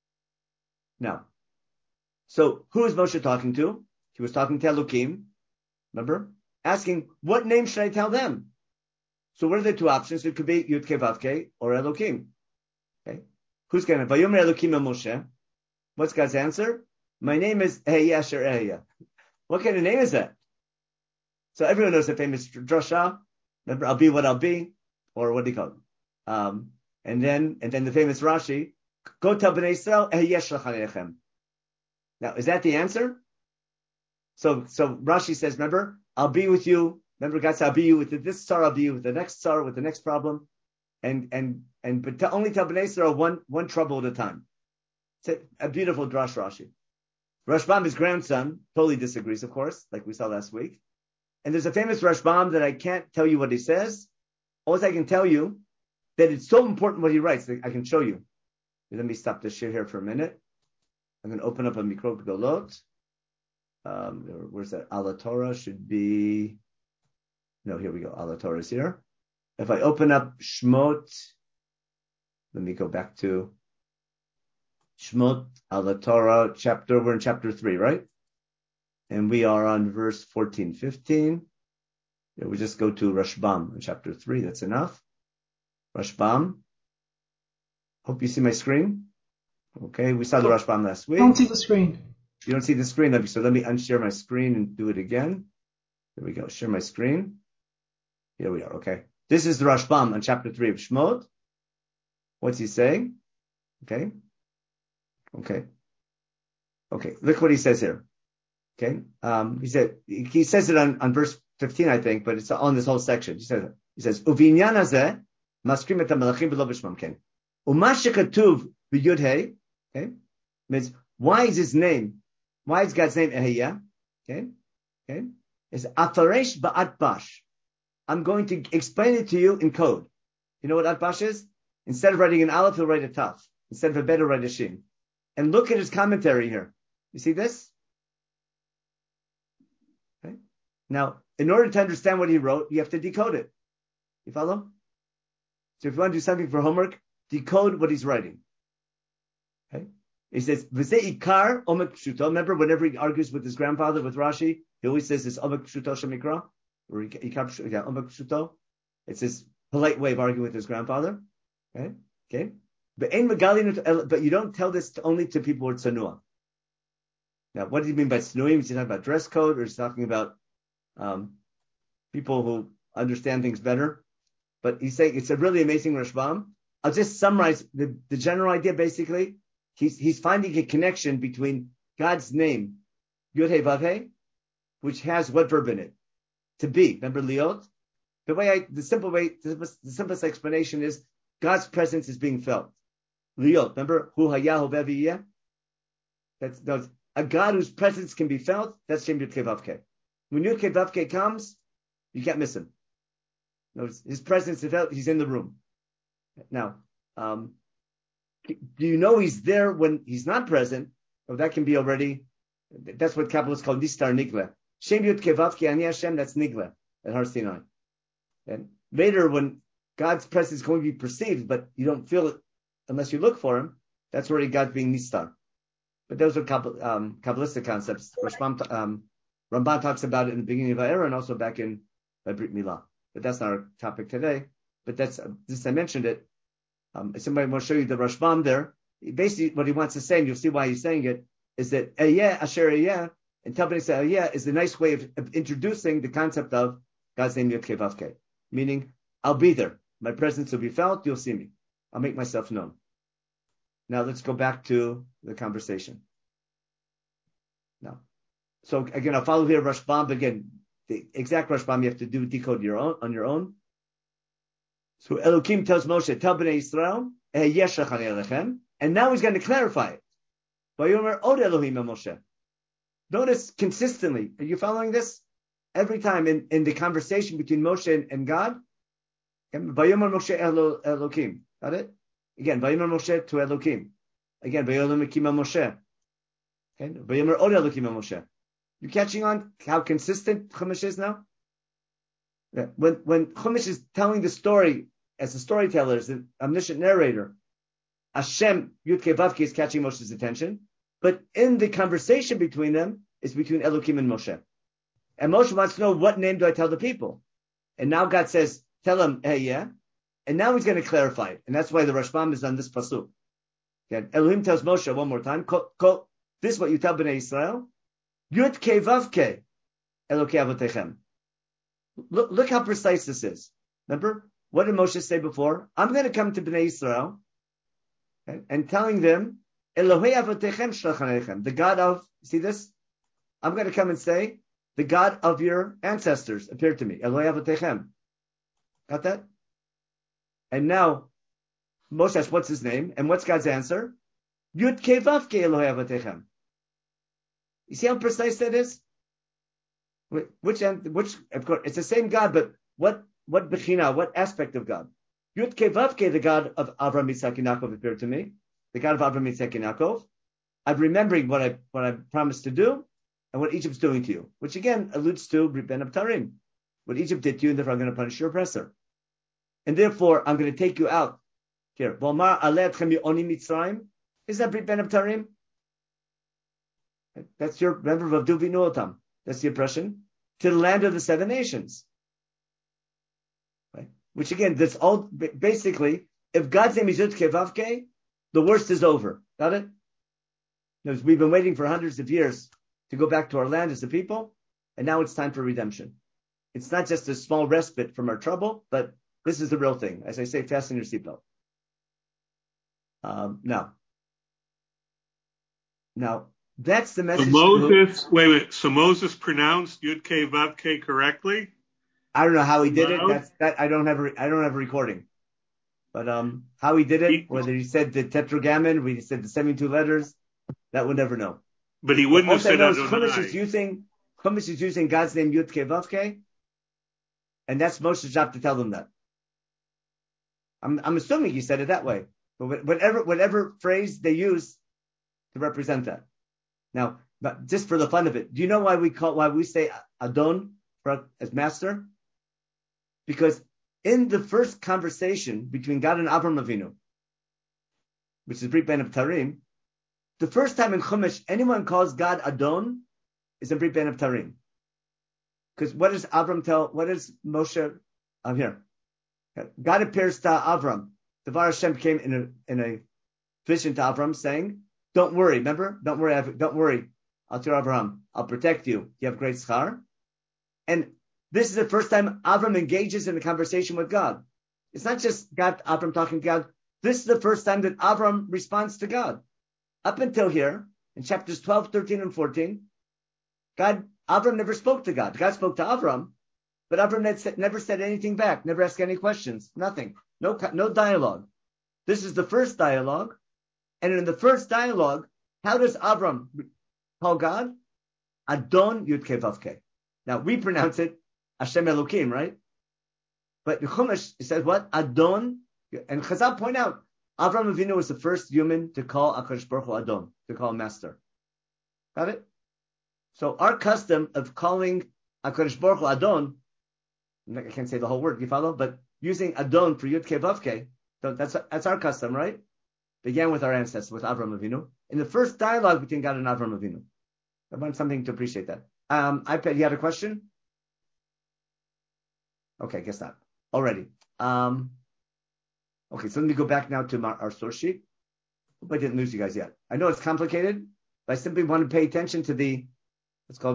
Now, so who is Moshe talking to? He was talking to Elokim, remember? Asking, what name should I tell them? So what are the two options? It could be Yud-Kei Vav-Kei or Elokim. Okay? Who's going to? Vayomer Elokim el Moshe. What's God's answer? My name is Ehiyah Asher Ehiyah. What kind of name is that? So everyone knows the famous drasha. Remember, I'll be what I'll be, or what do you call it? And then the famous Rashi, Go tell Bnei Yisrael, Ehiyah Shlachan Elechem. Now, is that the answer? So Rashi says, remember, I'll be with you. Remember, God said, I'll be you with this star, I'll be you with the next star, with the next problem, but only tell Bnei Yisrael one trouble at a time. It's a beautiful drash Rashi. Rashbam, his grandson, totally disagrees, of course, like we saw last week. And there's a famous Rashbam that I can't tell you what he says. All I can tell you that it's so important what he writes that I can show you. Let me stop this shit here for a minute. I'm going to open up a Mikro Gdolot. Where's that? Ala Torah should be. No, here we go. Ala Torah is here. If I open up Shmot, let me go back to Shmot, Ala Torah, we're in chapter 3, right? And we are on verse 14, 15. Yeah, we just go to Rashbam in chapter 3. That's enough. Rashbam. Hope you see my screen. Okay, we saw the Rashbam last week. I don't see the screen. You don't see the screen, so let me unshare my screen and do it again. There we go. Share my screen. Here we are. Okay. This is the Rashbam on chapter 3 of Shmot. What's he saying? Okay. Look what he says here. Okay. He says it on verse 15, I think, but it's on this whole section. He says, Uvinyan hazeh maskrim et hamelachim v'lo b'shmam ken. Uma shekatuv b'yud hey. Okay. Means, why is God's name Ehiyah? Okay. It's afaresh ba'at bash. I'm going to explain it to you in code. You know what Atbash is? Instead of writing an Aleph, he'll write a Taf. Instead of a Bet, he'll write a Shin. And look at his commentary here. You see this? Okay. Now, in order to understand what he wrote, you have to decode it. You follow? So if you want to do something for homework, decode what he's writing. Okay. He says, V'zeh ikar omek pshuto. Remember, whenever he argues with his grandfather, with Rashi, he always says this omek pshuto shemikra. Or it's his polite way of arguing with his grandfather. Okay. But you don't tell this only to people who are tzanua. Now, what do you mean by tzanuim? Is he talking about dress code, or is he talking about people who understand things better? But he's saying it's a really amazing Rashbam. I'll just summarize the general idea. Basically, he's finding a connection between God's name, Yud Hey Vav Hey, which has what verb in it? To be. Remember liot? The simplest explanation is God's presence is being felt. Liot. Remember hu haya hovev yeh? That's a God whose presence can be felt. That's Shem Yud-Kei Vav-Kei. When Yud-Kei Vav-Kei comes, you can't miss him. His presence is felt. He's in the room. Now, do you know he's there when he's not present? Or that can be already. That's what Kabbalists call nistar nigla. Shem Yud-Kei Vav-Kei Ani Hashem, that's Nigla at Har Sinai. And later, when God's presence is going to be perceived, but you don't feel it unless you look for him, that's already God being Nistar. But those are Kabbalistic concepts. Ramban talks about it in the beginning of Ha'era and also back in Brit Milah. But that's not our topic today. But that's, since I mentioned it, if somebody wants to show you the Rashbam there, basically what he wants to say, and you'll see why he's saying it, is that Eyeh Asher Eyeh, and Tabnei Eyeh is the nice way of introducing the concept of God's name Yud-Kei Vav-Kei. Meaning, I'll be there. My presence will be felt. You'll see me. I'll make myself known. Now let's go back to the conversation. Now, so again, I'll follow here Rashbam. Again, the exact Rashbam you have to do decode on your own. So Elokim tells Moshe, tell Bnei Yisrael, and now he's going to clarify it. Vayomer od Elohim Moshe. Notice consistently. Are you following this? Every time in the conversation between Moshe and God, Vayomer Moshe Elokim. Got it? Again, Vayomer Moshe to Elokim. Again, Vayomer Elokim Moshe. Okay? Vayomer od Elokim Moshe. You catching on how consistent Chumash is now? Yeah. When Chumash is telling the story as a storyteller, as an omniscient narrator, Hashem Yud-Kei Vav-Kei is catching Moshe's attention, but in the conversation between them, it's between Elokim and Moshe. And Moshe wants to know, what name do I tell the people? And now God says, tell him, hey, yeah. And now he's going to clarify it. And that's why the Rashbam is on this pasuk. Okay. Elohim tells Moshe one more time, this is what you tell Bnei Yisrael, Yud-Kei Vav-Kei, Elokei Avotechem. Look how precise this is. Remember, what did Moshe say before? I'm going to come to Bnei Yisrael, okay, and telling them, Elohei Avotechem Shalchanechem, the God of, see this? I'm going to come and say, the God of your ancestors appeared to me. Elohei Avotechem. Got that? And now, Moshe asks, what's his name? And what's God's answer? Yud-Kei Vav-Kei Elohei Avotechem. You see how precise that is? Which, of course, it's the same God, but what bechina, what aspect of God? Yud-Kei Vav-Kei, the God of Avraham, Yitzhak, and Yaakov appeared to me. The God of Avraham, Yitzhak, and Yaakov. I'm remembering what I promised to do and what Egypt's doing to you, which again alludes to Brit Ben Abtarim, what Egypt did to you, and therefore I'm going to punish your oppressor. And therefore I'm going to take you out. Here, Volmar Aleh Etchem Ye'oni Mitzrayim. Is that Brit Ben Abtarim? That's your, remember, Vavdu V'Nuotam. That's the oppression. To the land of the seven nations. Right? Which again, that's all, basically, if God's name is Yud-Kei Vav-Kei, the worst is over. Got it? Because we've been waiting for hundreds of years to go back to our land as a people, and now it's time for redemption. It's not just a small respite from our trouble, but this is the real thing. As I say, fasten your seatbelt. Now, that's the message. So Moses pronounced Yud-Kei Vav-Kei correctly? I don't know how he did it. I don't have a recording. But how he did it, whether he said the tetragrammaton, whether he said the 72 letters, that we'll never know. But he wouldn't have said Adonai. Chumash is using God's name Yud-Kei Vav-Kei, and that's Moshe's job to tell them that. I'm assuming he said it that way. But whatever phrase they use to represent that. Now, but just for the fun of it, do you know why we say Adon as master? Because in the first conversation between God and Avraham Avinu, which is Brit Ben Abtarim, the first time in Chumash anyone calls God Adon is in Brit Ben Abtarim. Because what does Moshe here? God appears to Avram. Devar Hashem came in a vision to Avram saying, don't worry, remember? Don't worry. I'll tell Avraham, I'll protect you. You have great schar. And this is the first time Avram engages in a conversation with God. It's not just Avram talking to God. This is the first time that Avram responds to God. Up until here, in chapters 12, 13, and 14, Avram never spoke to God. God spoke to Avram, but Avram never said anything back, never asked any questions, nothing. No dialogue. This is the first dialogue. And in the first dialogue, how does Avram call God? Adon Yud-Kei Vav-Kei. Now, we pronounce it Hashem Elokim, right? But the Chumash, it says what? Adon. And Chazal point out, Avraham Avinu was the first human to call HaKadosh Baruch Hu Adon, to call him master. Got it? So our custom of calling HaKadosh Baruch Hu Adon, I can't say the whole word, you follow? But using Adon for Yud-Kei Vav-Kei, that's our custom, right? Began with our ancestors, with Avraham Avinu, in the first dialogue between God and Avraham Avinu. I want something to appreciate that. iPad, you had a question? Okay, guess not. Already. Okay, so let me go back now to our source sheet. Hope I didn't lose you guys yet. I know it's complicated, but I simply want to pay attention to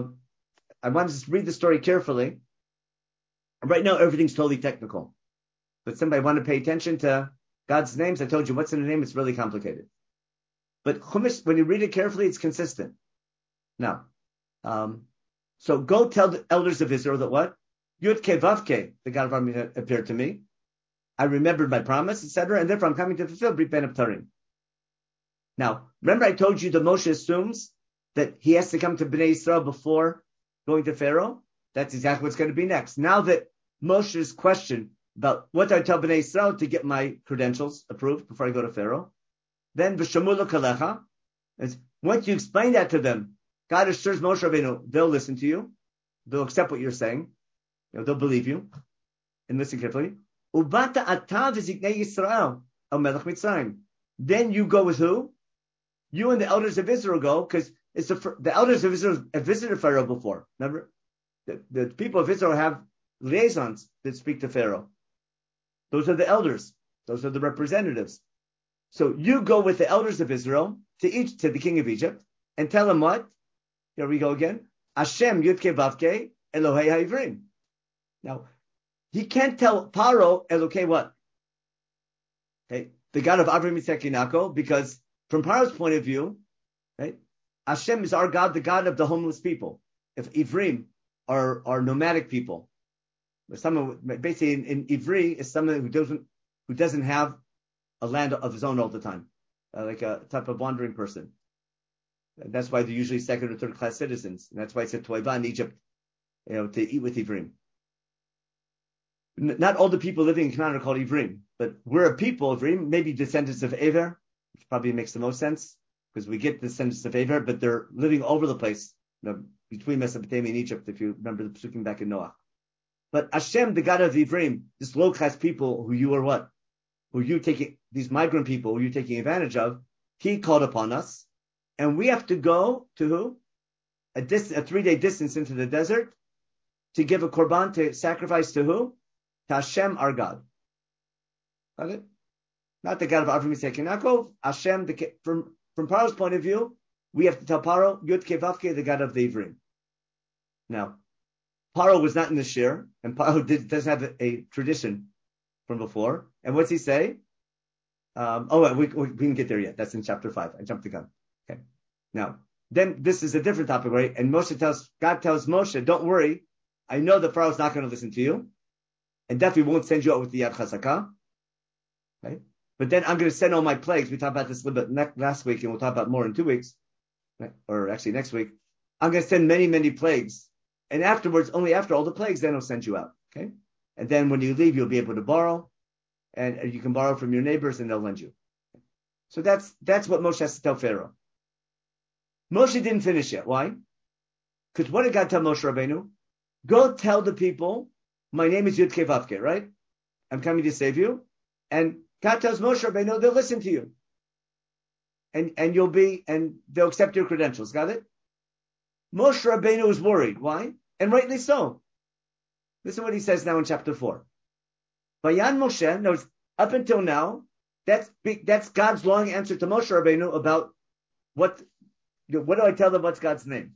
I want to just read the story carefully. And right now, everything's totally technical. But somebody want to pay attention to God's names. I told you what's in the name. It's really complicated. But Chumash, when you read it carefully, it's consistent. Now, so go tell the elders of Israel that what? Yud Ke Vav Ke, the God of armies appeared to me. I remembered my promise, etc., and therefore I'm coming to fulfill Brit Ben Abtarim. Now, remember I told you that Moshe assumes that he has to come to Bnei Yisrael before going to Pharaoh? That's exactly what's going to be next. Now that Moshe's question about what do I tell Bnei Yisrael to get my credentials approved before I go to Pharaoh, then V'shamulu Kalecha, once you explain that to them, God assures Moshe Rabbeinu, they'll listen to you, they'll accept what you're saying, they'll believe you, and listen carefully. Ubata atav v'ziknei Yisrael al melech Mitzrayim. Then you go with who? You and the elders of Israel go, because it's the elders of Israel have visited Pharaoh before. Remember, the people of Israel have liaisons that speak to Pharaoh. Those are the elders. Those are the representatives. So you go with the elders of Israel to the king of Egypt and tell him what? Here we go again. Hashem Yudke Vavke Elohei Ha'ivrim. Now, he can't tell Paro Elokei what? Okay, the God of Avraham, Yitzchak, and Yaakov, because from Paro's point of view, right, Hashem is our God, the God of the homeless people. If Ivrim are nomadic people, someone basically in Ivri is someone who doesn't have a land of his own all the time, like a type of wandering person. And that's why they're usually second or third class citizens. And that's why it's a toiva in Egypt, to eat with Ivrim. Not all the people living in Canaan are called Ivrim, but we're a people, Ivrim, maybe descendants of Ever, which probably makes the most sense, because we get descendants of Ever, but they're living all over the place, between Mesopotamia and Egypt, if you remember the psukim back in Noah. But Hashem, the God of Ivrim, this low-class people who you are what? Who you taking, these migrant people who you're taking advantage of, he called upon us, and we have to go to who? A 3-day distance into the desert to give a korban, to sacrifice to who? To Hashem, our God. Got it? Not the God of Avraham, Yitzchak, and Yaakov. Hashem, from Paro's point of view, we have to tell Paro, Yud Ke Vav Ke, the God of the Ivrim. Now, Paro was not in the shir, and Paro does have a tradition from before. And what's he say? We didn't get there yet. That's in chapter 5. I jumped the gun. Okay. Now, then this is a different topic, right? And God tells Moshe, don't worry. I know that Pharaoh's not going to listen to you, and definitely won't send you out with the Yad Chazakah. Right? But then I'm going to send all my plagues. We talked about this a little bit last week, and we'll talk about more in 2 weeks, right? Or actually next week. I'm going to send many, many plagues. And afterwards, only after all the plagues, then I'll send you out. Okay? And then when you leave, you'll be able to borrow, and you can borrow from your neighbors, and they'll lend you. So that's what Moshe has to tell Pharaoh. Moshe didn't finish yet. Why? Because what did God tell Moshe Rabbeinu? Go tell the people, my name is Yud Ke Vav Ke, right? I'm coming to save you. And God tells Moshe Rabbeinu, they'll listen to you. And they'll accept your credentials. Got it? Moshe Rabbeinu was worried. Why? And rightly so. Listen what he says now in chapter 4. Vayan Moshe, knows up until now, that's God's long answer to Moshe Rabbeinu about what do I tell them, what's God's name?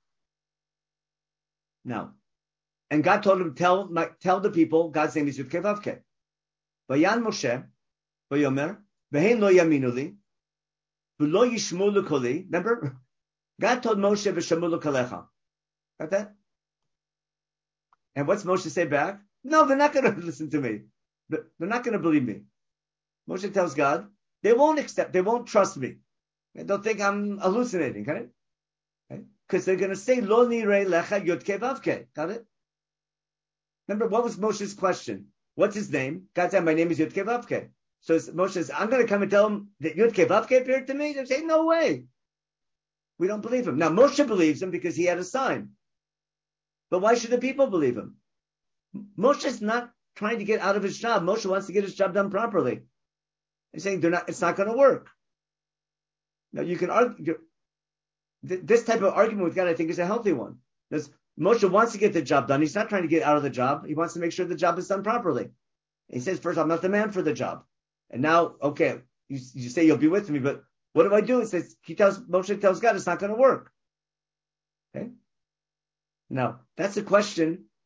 Now, and God told him, tell the people, God's name is Yud Ke Vav Ke. Vayan Moshe, Vayomer, Vehein lo yaminu li, v'lo yishmu l'koli. Remember? God told Moshe, V'shamu l'kalecha. Got that? And what's Moshe say back? No, they're not going to listen to me. They're not going to believe me. Moshe tells God, they won't trust me. They'll think I'm hallucinating, got it? Because they're going to say, Lo nirei lecha Yud Ke Vav Ke. Got it? Remember, what was Moshe's question? What's his name? God said, my name is Yud Ke Vav Ke. So Moshe says, I'm going to come and tell him that Yud Ke Vav Ke appeared to me? They say, no way. We don't believe him. Now, Moshe believes him because he had a sign. But why should the people believe him? Moshe's not trying to get out of his job. Moshe wants to get his job done properly. He's saying it's not going to work. Now, you can argue, this type of argument with God, I think, is a healthy one. Because Moshe wants to get the job done. He's not trying to get out of the job. He wants to make sure the job is done properly. He says, first, I'm not the man for the job. And now, okay, you say you'll be with me, but what do I do? Moshe tells God it's not going to work. Okay? Now, that's a question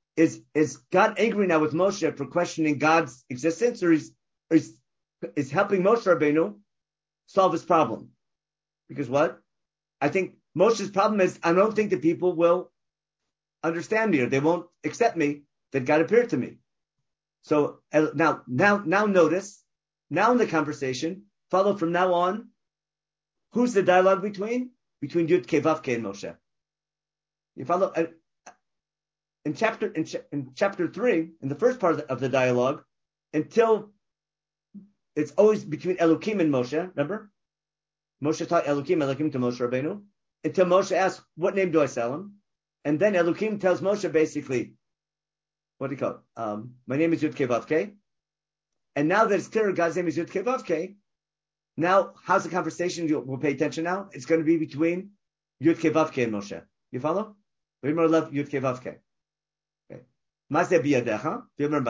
is God angry now with Moshe for questioning God's existence, or is helping Moshe Rabbeinu solve his problem? Because what? I think Moshe's problem is I don't think that people will understand me, or they won't accept me, that God appeared to me. So now notice, now in the conversation, follow from now on, who's the dialogue between Yud Kei Vav Kei and Moshe? You follow? In chapter 3, in the first part of the dialogue, until it's always between Elokim and Moshe, remember? Moshe taught Elokim to Moshe Rabbeinu, until Moshe asks, what name do I sell him? And then Elokim tells Moshe basically, what do you call it? My name is Yud Kei Vav Kei. And now that it's clear God's name is Yud Kei Vav Kei, now how's the conversation? We'll pay attention now. It's going to be between Yud Kei Vav Kei and Moshe. You follow? Yud Kei Vav Kei. The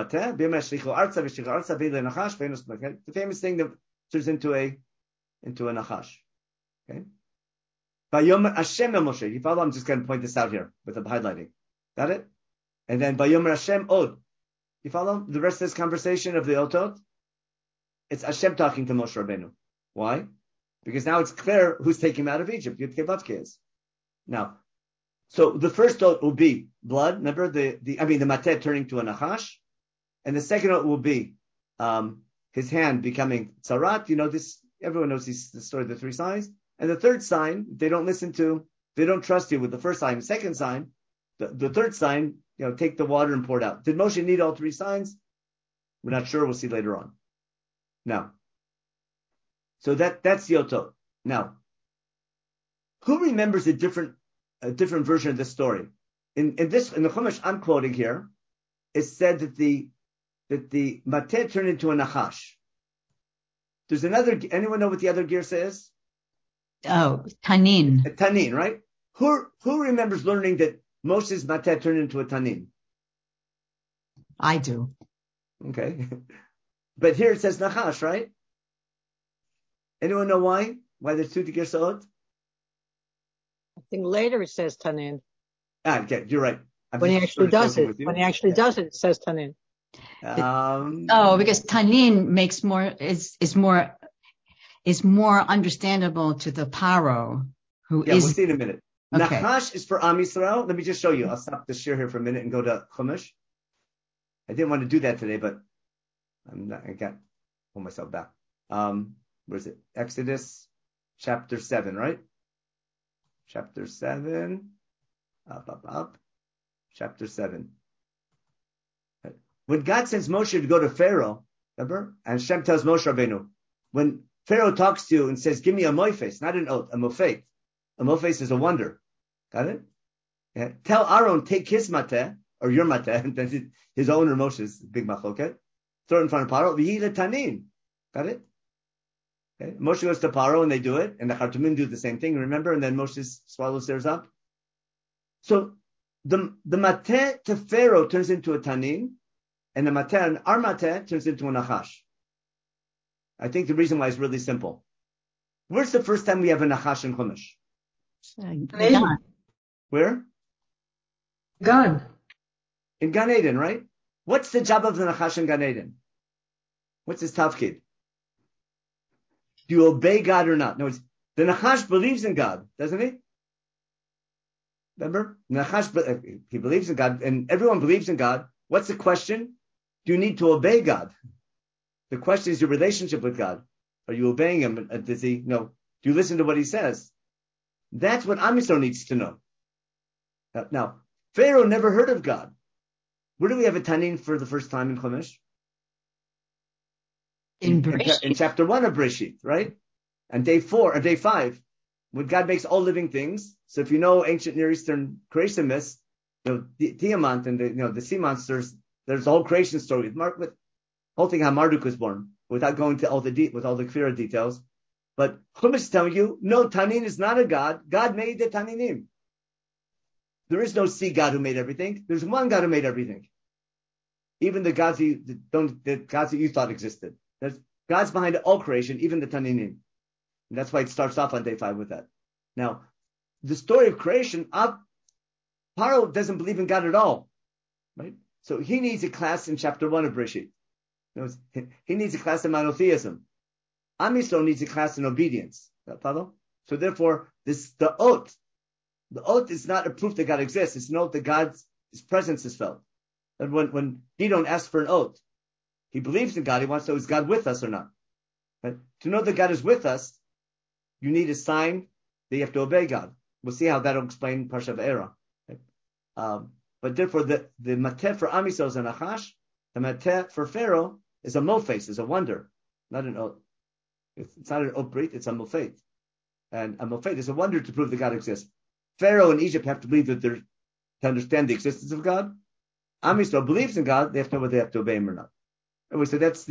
famous thing that turns into a nachash. Okay. Vayomer Hashem el Moshe. You follow? I'm just going to point this out here with the highlighting. Got it? And then Vayomer Hashem od. You follow? The rest of this conversation of the Otot, it's Hashem talking to Moshe Rabbeinu. Why? Because now it's clear who's taking him out of Egypt. Yud Kei Vav Kei is. Now, so the first oath will be blood. Remember the mateh turning to a nachash, and the second oath will be his hand becoming tzarat. You know this. Everyone knows the story of the 3 signs. And the third sign, they don't trust you with the first sign. The second sign, the third sign, take the water and pour it out. Did Moshe need all 3 signs? We're not sure. We'll see later on. Now, so that's the otot. Now, who remembers a different version of this story? In the Chumash I'm quoting here, it said that the mateh turned into a nachash. There's another. Anyone know what the other gear says? Oh, tanin. A tanin, right? Who remembers learning that Moshe's mateh turned into a tanin? I do. Okay, but here it says nachash, right? Anyone know why? Why there's 2 gersot? I think later it says tanin. Okay, you're right. When he actually does it, it says tanin. Because tanin is more understandable to the paro who is. Yeah, we'll see in a minute. Okay. Nachash is for Am Yisrael. Let me just show you. I'll stop the share here for a minute and go to Chumash. I didn't want to do that today, but I can't pull myself back. Where is it? Exodus chapter 7, right? Chapter 7. Up. Chapter 7. When God sends Moshe to go to Pharaoh, remember? And Hashem tells Moshe Rabbeinu, when Pharaoh talks to you and says, give me a moifes, not an oath, a mofet. A mofes is a wonder. Got it? Yeah. Tell Aaron, take his mateh, or your mateh, and then his own or Moshe's big machoket, throw it in front of Paro, v'hi tanin. Got it? Okay. Moshe goes to Paro and they do it, and the Chartumim do the same thing, remember? And then Moshe swallows theirs up. So the mateh to Pharaoh turns into a tanin, and the mateh and our mateh turns into a nachash. I think the reason why is really simple. Where's the first time we have a nachash in Chumash? Gan. Where? Gan. In Gan Eden, right? What's the job of the nachash in Gan Eden? What's his tafkid? Do you obey God or not? No, the nachash believes in God, doesn't he? Remember? Nachash, he believes in God, and everyone believes in God. What's the question? Do you need to obey God? The question is your relationship with God. Are you obeying him? Does he? No. Do you listen to what he says? That's what Am Yisrael needs to know. Now, Pharaoh never heard of God. Where do we have a tanin for the first time in Chumash? In chapter 1 of Breshit, right? And day 5, when God makes all living things. So if you know ancient Near Eastern creation myths, the Tiamat and the sea monsters, there's a whole creation story with whole thing how Marduk was born, without going to all the Kfirah details. But Chumash is telling you, no, Tanin is not a God. God made the Taninim. There is no sea God who made everything. There's one God who made everything. Even the gods that you thought existed. There's God's behind all creation, even the Taninim. And that's why it starts off on day 5 with that. Now, the story of creation, Paro doesn't believe in God at all. right? So he needs a class in chapter 1 of Breshit. He needs a class in monotheism. Am Yisrael needs a class in obedience. So therefore, the oath is not a proof that God exists. It's an oath that His presence is felt. And when Gidon asks for an oath, he believes in God. He wants to know, is God with us or not? Right? To know that God is with us, you need a sign that you have to obey God. We'll see how that'll explain Parsha Va'era. Right? But therefore, the mateh for Am Yisrael is a nachash. The mateh for Pharaoh is a mofes, is a wonder, not an oath. It's not an oath brit, it's a mofet. And a mofet is a wonder to prove that God exists. Pharaoh in Egypt have to believe that to understand the existence of God. Am Yisrael believes in God, they have to know whether they have to obey Him or not. Anyway, so that's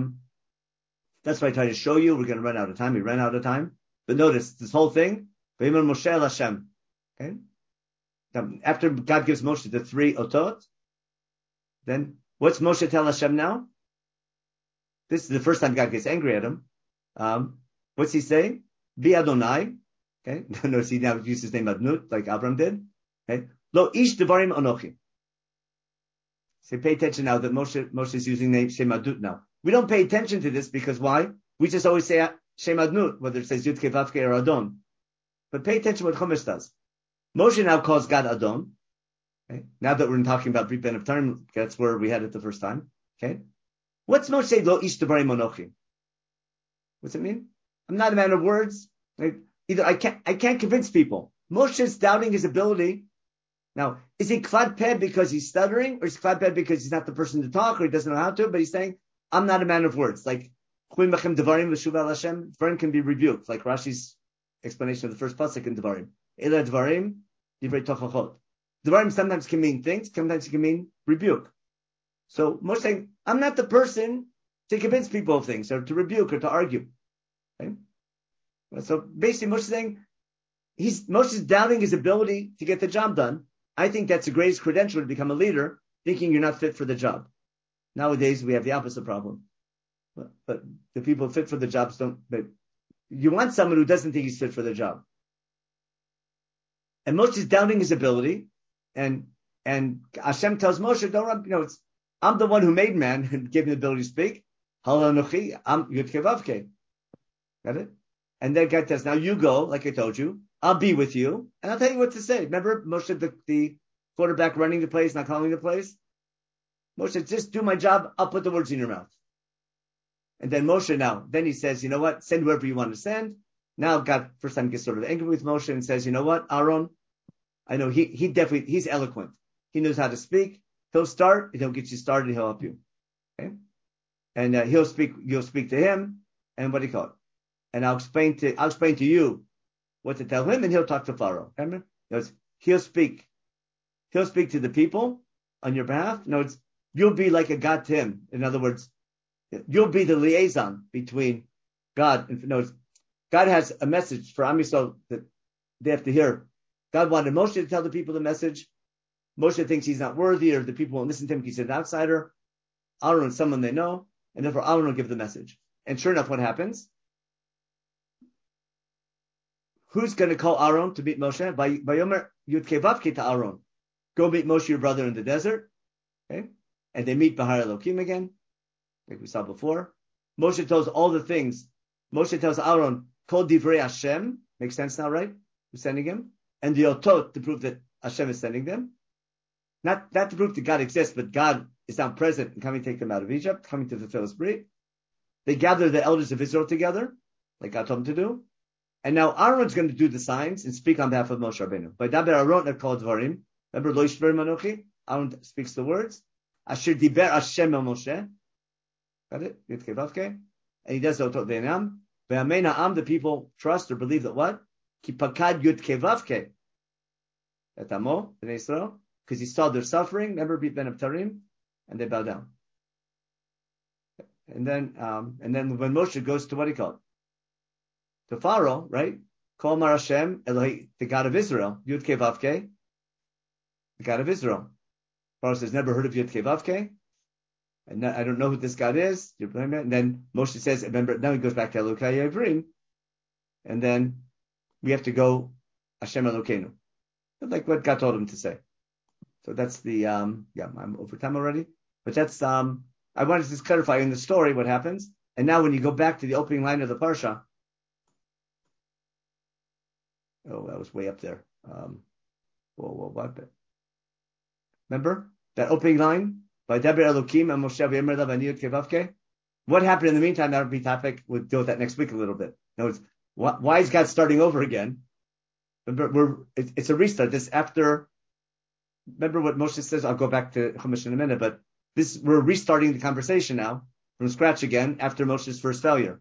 what I try to show you. We're going to run out of time. We ran out of time. But notice, this whole thing, V'yimar Moshe el Hashem. Okay? Now, after God gives Moshe the 3 otot, then what's Moshe tell Hashem now? This is the first time God gets angry at him. What's he saying? Bi Adonai. Okay? Notice he now uses his name Adnut, like Abram did. Okay? Lo ish devarim anochi. So pay attention now that Moshe is using the name Shem Adnut now. We don't pay attention to this because why? We just always say Shem Adnut, whether it says Yud Kei Vav Kei or Adon. But pay attention what Chumash does. Moshe now calls God Adon. Okay? Now that we're talking about Brit Ben Avtarim, that's where we had it the first time. Okay? What's Moshe say? Lo ish devarim anochi. What's it mean? I'm not a man of words. Right? Either I can't convince people. Moshe's doubting his ability. Now, is he klad peh because he's stuttering, or is he klad peh because he's not the person to talk, or he doesn't know how to? But he's saying, "I'm not a man of words." Like Devarim can be rebuked, like Rashi's explanation of the first pasuk in Devarim. Ela Devarim, divrei tochachot. Devarim sometimes can mean things, sometimes it can mean rebuke. So Moshe saying, "I'm not the person to convince people of things, or to rebuke, or to argue." Okay? So basically, Moshe is saying Moshe's doubting his ability to get the job done. I think that's the greatest credential to become a leader, thinking you're not fit for the job. Nowadays, we have the opposite problem. But the people fit for the jobs don't. But you want someone who doesn't think he's fit for the job. And Moshe is doubting his ability, and Hashem tells Moshe, "Don't I'm the one who made man and gave him the ability to speak. Halanochi, I'm Yud Kei Vav Kei." Got it? And then God says, "Now you go, like I told you. I'll be with you, and I'll tell you what to say." Remember Moshe, the quarterback running the plays, not calling the plays? Moshe, just do my job. I'll put the words in your mouth. And then Moshe then he says, "You know what? Send whoever you want to send." Now God first time gets sort of angry with Moshe and says, "You know what, Aaron? I know he's eloquent. He knows how to speak. He'll start, and he'll get you started, and he'll help you." Okay? And you'll speak to him, and what do you call it? And I'll explain to you what to tell him, and he'll talk to Pharaoh. Remember? He'll speak to the people on your behalf. You'll be like a God to him. In other words, you'll be the liaison between God and God has a message for Am Yisrael that they have to hear. God wanted Moshe to tell the people the message. Moshe thinks he's not worthy, or the people won't listen to him because he's an outsider. Aaron is someone they know, and therefore Aaron will give the message. And sure enough, what happens? Who's going to call Aaron to meet Moshe? By Yomer Yud Kei Vav Kei to Aaron. Go meet Moshe, your brother, in the desert. Okay? And they meet Bahar Elohim again, like we saw before. Moshe tells all the things. Moshe tells Aaron, Kol Divrei Hashem. Makes sense now, right? Who's sending him? And the Otot to prove that Hashem is sending them. Not to prove that God exists, but God is now present and coming to take them out of Egypt, coming to fulfill His brit. They gather the elders of Israel together, like God told them to do. And now Aaron's going to do the signs and speak on behalf of Moshe Rabbeinu. By Daber Aaron called Dvarim. Remember, Lo Yishver Manochi? Aaron speaks the words. Asher Diber Hashem El Moshe. Got it? Yud Kei Vav Kei. And he does the Otot Ve'enam. Ve'amein Ha'am, the people trust or believe that what? Ki Pakad Yud Kei Vav Kei. Et Amo, Bnei Israel. Because he saw their suffering. Remember, Brit Ben Avtarim? And they bow down. And then when Moshe goes to what he called? To Pharaoh, right? Kol Mar Hashem Elohi, the God of Israel. Yud Kei Vav Kei. The God of Israel. Pharaoh says, never heard of Yud Kei Vav Kei. And I don't know who this God is. And then Moshe says, remember, now he goes back to Elokai Yevrim. And then we have to go Hashem Elokeinu. Like what God told him to say. So that's the, I'm over time already, but that's, I wanted to just clarify in the story what happens. And now when you go back to the opening line of the Parsha, oh, that was way up there. What? Remember that opening line by Deber Elokim and Moshe V'Yemer Lav Ani Yud Kei Vav Kei? What happened in the meantime? That would be topic. We'll deal with that next week a little bit. No, it's why is God starting over again? It's a restart. This after. Remember what Moshe says. I'll go back to Chumash in a minute, but we're restarting the conversation now from scratch again after Moshe's first failure.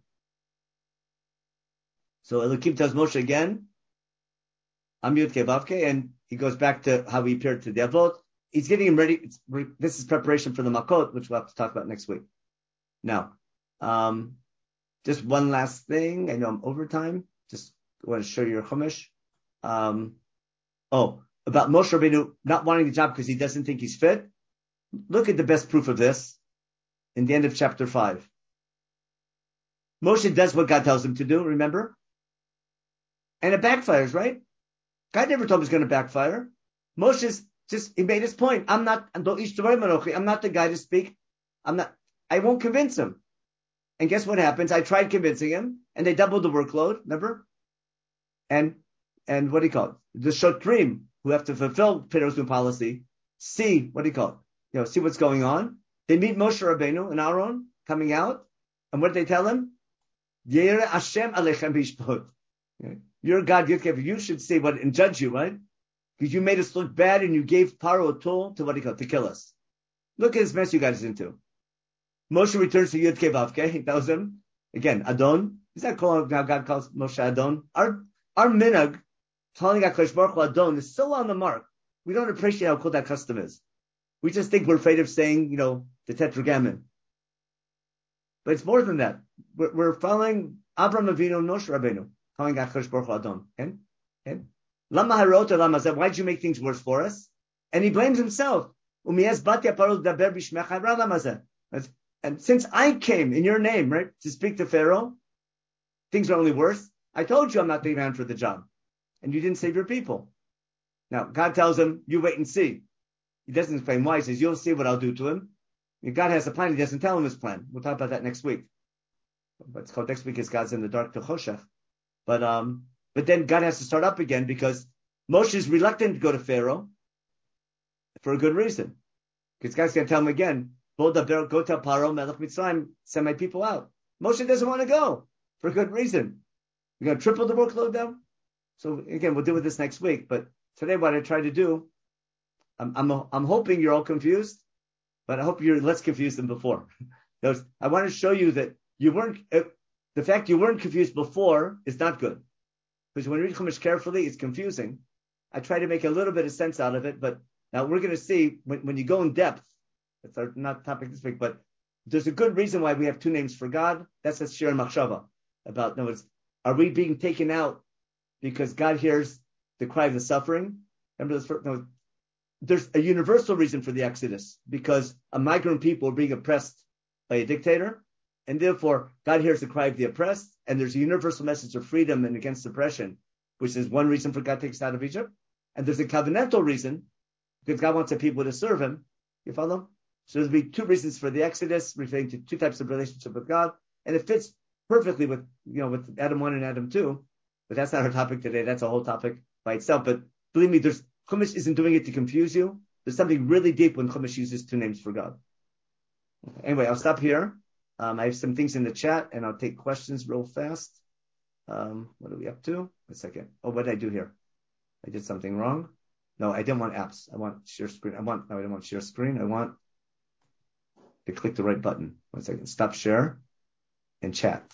So Elokim tells Moshe again, Am Yud Kei Vav Kei, and he goes back to how he appeared to the Avot. He's getting him ready. This is preparation for the Makot, which we'll have to talk about next week. Now, just one last thing. I know I'm over time. Just want to show you your Chumash. About Moshe Rabbeinu not wanting the job because he doesn't think he's fit. Look at the best proof of this in the end of chapter 5. Moshe does what God tells him to do, remember? And it backfires, right? God never told him it's going to backfire. Moshe's he made his point. I'm not the guy to speak. I won't convince him. And guess what happens? I tried convincing him, and they doubled the workload, remember? And what do you call it? The Shotrim, who have to fulfill Pharaoh's new policy, see what's going on. They meet Moshe Rabbeinu and Aaron coming out, and what do they tell him? Yireh Hashem alechem b'yishpot. You're God, you should say what and judge you, right? Because you made us look bad and you gave Paro a tool to kill us. Look at this mess you got us into. Moshe returns to Yud Kei Vav Kei. He tells him, again, Adon. Is that how God calls Moshe Adon? Our minhag, calling HaKadosh Baruch Hu Adon, is so on the mark. We don't appreciate how cool that custom is. We just think we're afraid of saying, the Tetragrammaton. But it's more than that. We're following Abraham Avinu and Moshe Rabbeinu, calling HaKadosh Baruch Hu Adon. Okay? Lama harota lama zeh. Why'd you make things worse for us? And he blames himself. And since I came in your name, right, to speak to Pharaoh, things are only worse. I told you I'm not the man for the job. And you didn't save your people. Now, God tells him, you wait and see. He doesn't explain why. He says, you'll see what I'll do to him. And God has a plan. He doesn't tell him his plan. We'll talk about that next week. What's called next week is God's in the dark to Choshech. But then God has to start up again because Moshe is reluctant to go to Pharaoh for a good reason. Because God's going to tell him again, go tell Paro, Melech Mitzrayim, send my people out. Moshe doesn't want to go for a good reason. We're going to triple the workload down. So again, we'll deal with this next week. But today, what I try to do, I'm hoping you're all confused, but I hope you're less confused than before. I want to show you that the fact you weren't confused before is not good. Because when you read Chumash carefully, it's confusing. I try to make a little bit of sense out of it, but now we're going to see when you go in depth, that's our not topic this week, but there's a good reason why we have two names for God. That's a Shir Machshava. About, in other words, are we being taken out because God hears the cry of the suffering? Remember this? No, there's a universal reason for the Exodus because a migrant people are being oppressed by a dictator, and therefore God hears the cry of the oppressed, and there's a universal message of freedom and against oppression, which is one reason for God to take us out of Egypt. And there's a covenantal reason because God wants the people to serve Him. You follow? So there'll be two reasons for the Exodus, referring to two types of relationship with God, and it fits perfectly with with Adam 1 and Adam 2. But that's not our topic today. That's a whole topic by itself. But believe me, Chumash isn't doing it to confuse you. There's something really deep when Chumash uses two names for God. Anyway, I'll stop here. I have some things in the chat, and I'll take questions real fast. What are we up to? A second. Oh, what did I do here? I did something wrong. No, I didn't want apps. I want share screen. I didn't want share screen. I want to click the right button. 1 second. Stop share and chat.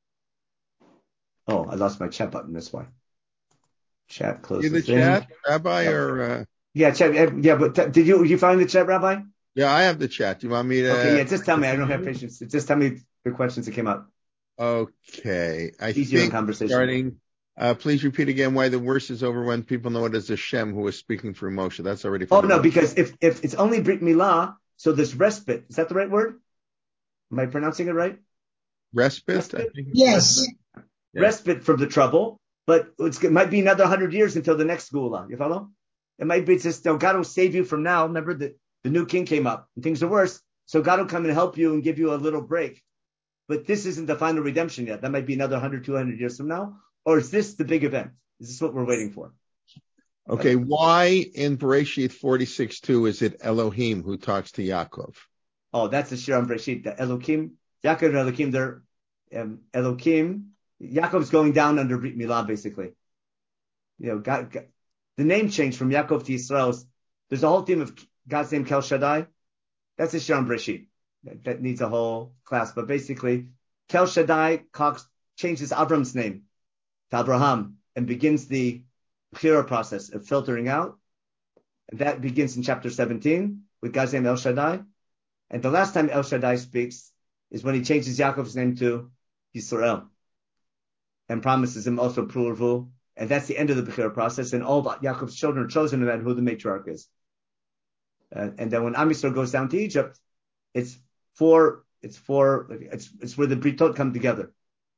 Oh, I lost my chat button. That's why. Chat, close the thing. chat, Rabbi, or? Yeah, chat. Yeah, but did you find the chat, Rabbi? Yeah, I have the chat. Do you want me to? Okay, yeah, just tell me. I don't have patience. Just tell me the questions that came up. Okay. I Easier think conversation. Starting, please repeat again why the verse is over when people know it as Hashem who is speaking through Moshe. That's already. Oh, no, because if it's only Brit Milah, so there's respite. Is that the right word? Am I pronouncing it right? Respite? I think Yes. Respite from the trouble, but it might be another 100 years until the next Gula. You follow? It might be just, God will save you from now. Remember that the new king came up and things are worse. So God will come and help you and give you a little break. But this isn't the final redemption yet. That might be another 100, 200 years from now. Or is this the big event? Is this what we're waiting for? Okay, why in Bereshit 46:2 is it Elohim who talks to Yaakov? Oh, that's the Shir on Bereshit. The Elohim, Yaakov and Elohim, they're Elohim. Yaakov's going down under Brit Milah, basically. God, the name change from Yaakov to Yisrael. There's a whole theme of God's name, Kel Shaddai. That's the Shir on Bereshit. That needs a whole class. But basically, Kel Shaddai changes Avram's name to Abraham and begins the Bechira process of filtering out. And that begins in chapter 17 with God's name El Shaddai. And the last time El Shaddai speaks is when he changes Yaakov's name to Yisrael and promises him also Pru'urvu. And that's the end of the Bechira process. And all Yaakov's children are chosen about who the matriarch is. And then when Am Yisrael goes down to Egypt, it's where the Britot come together.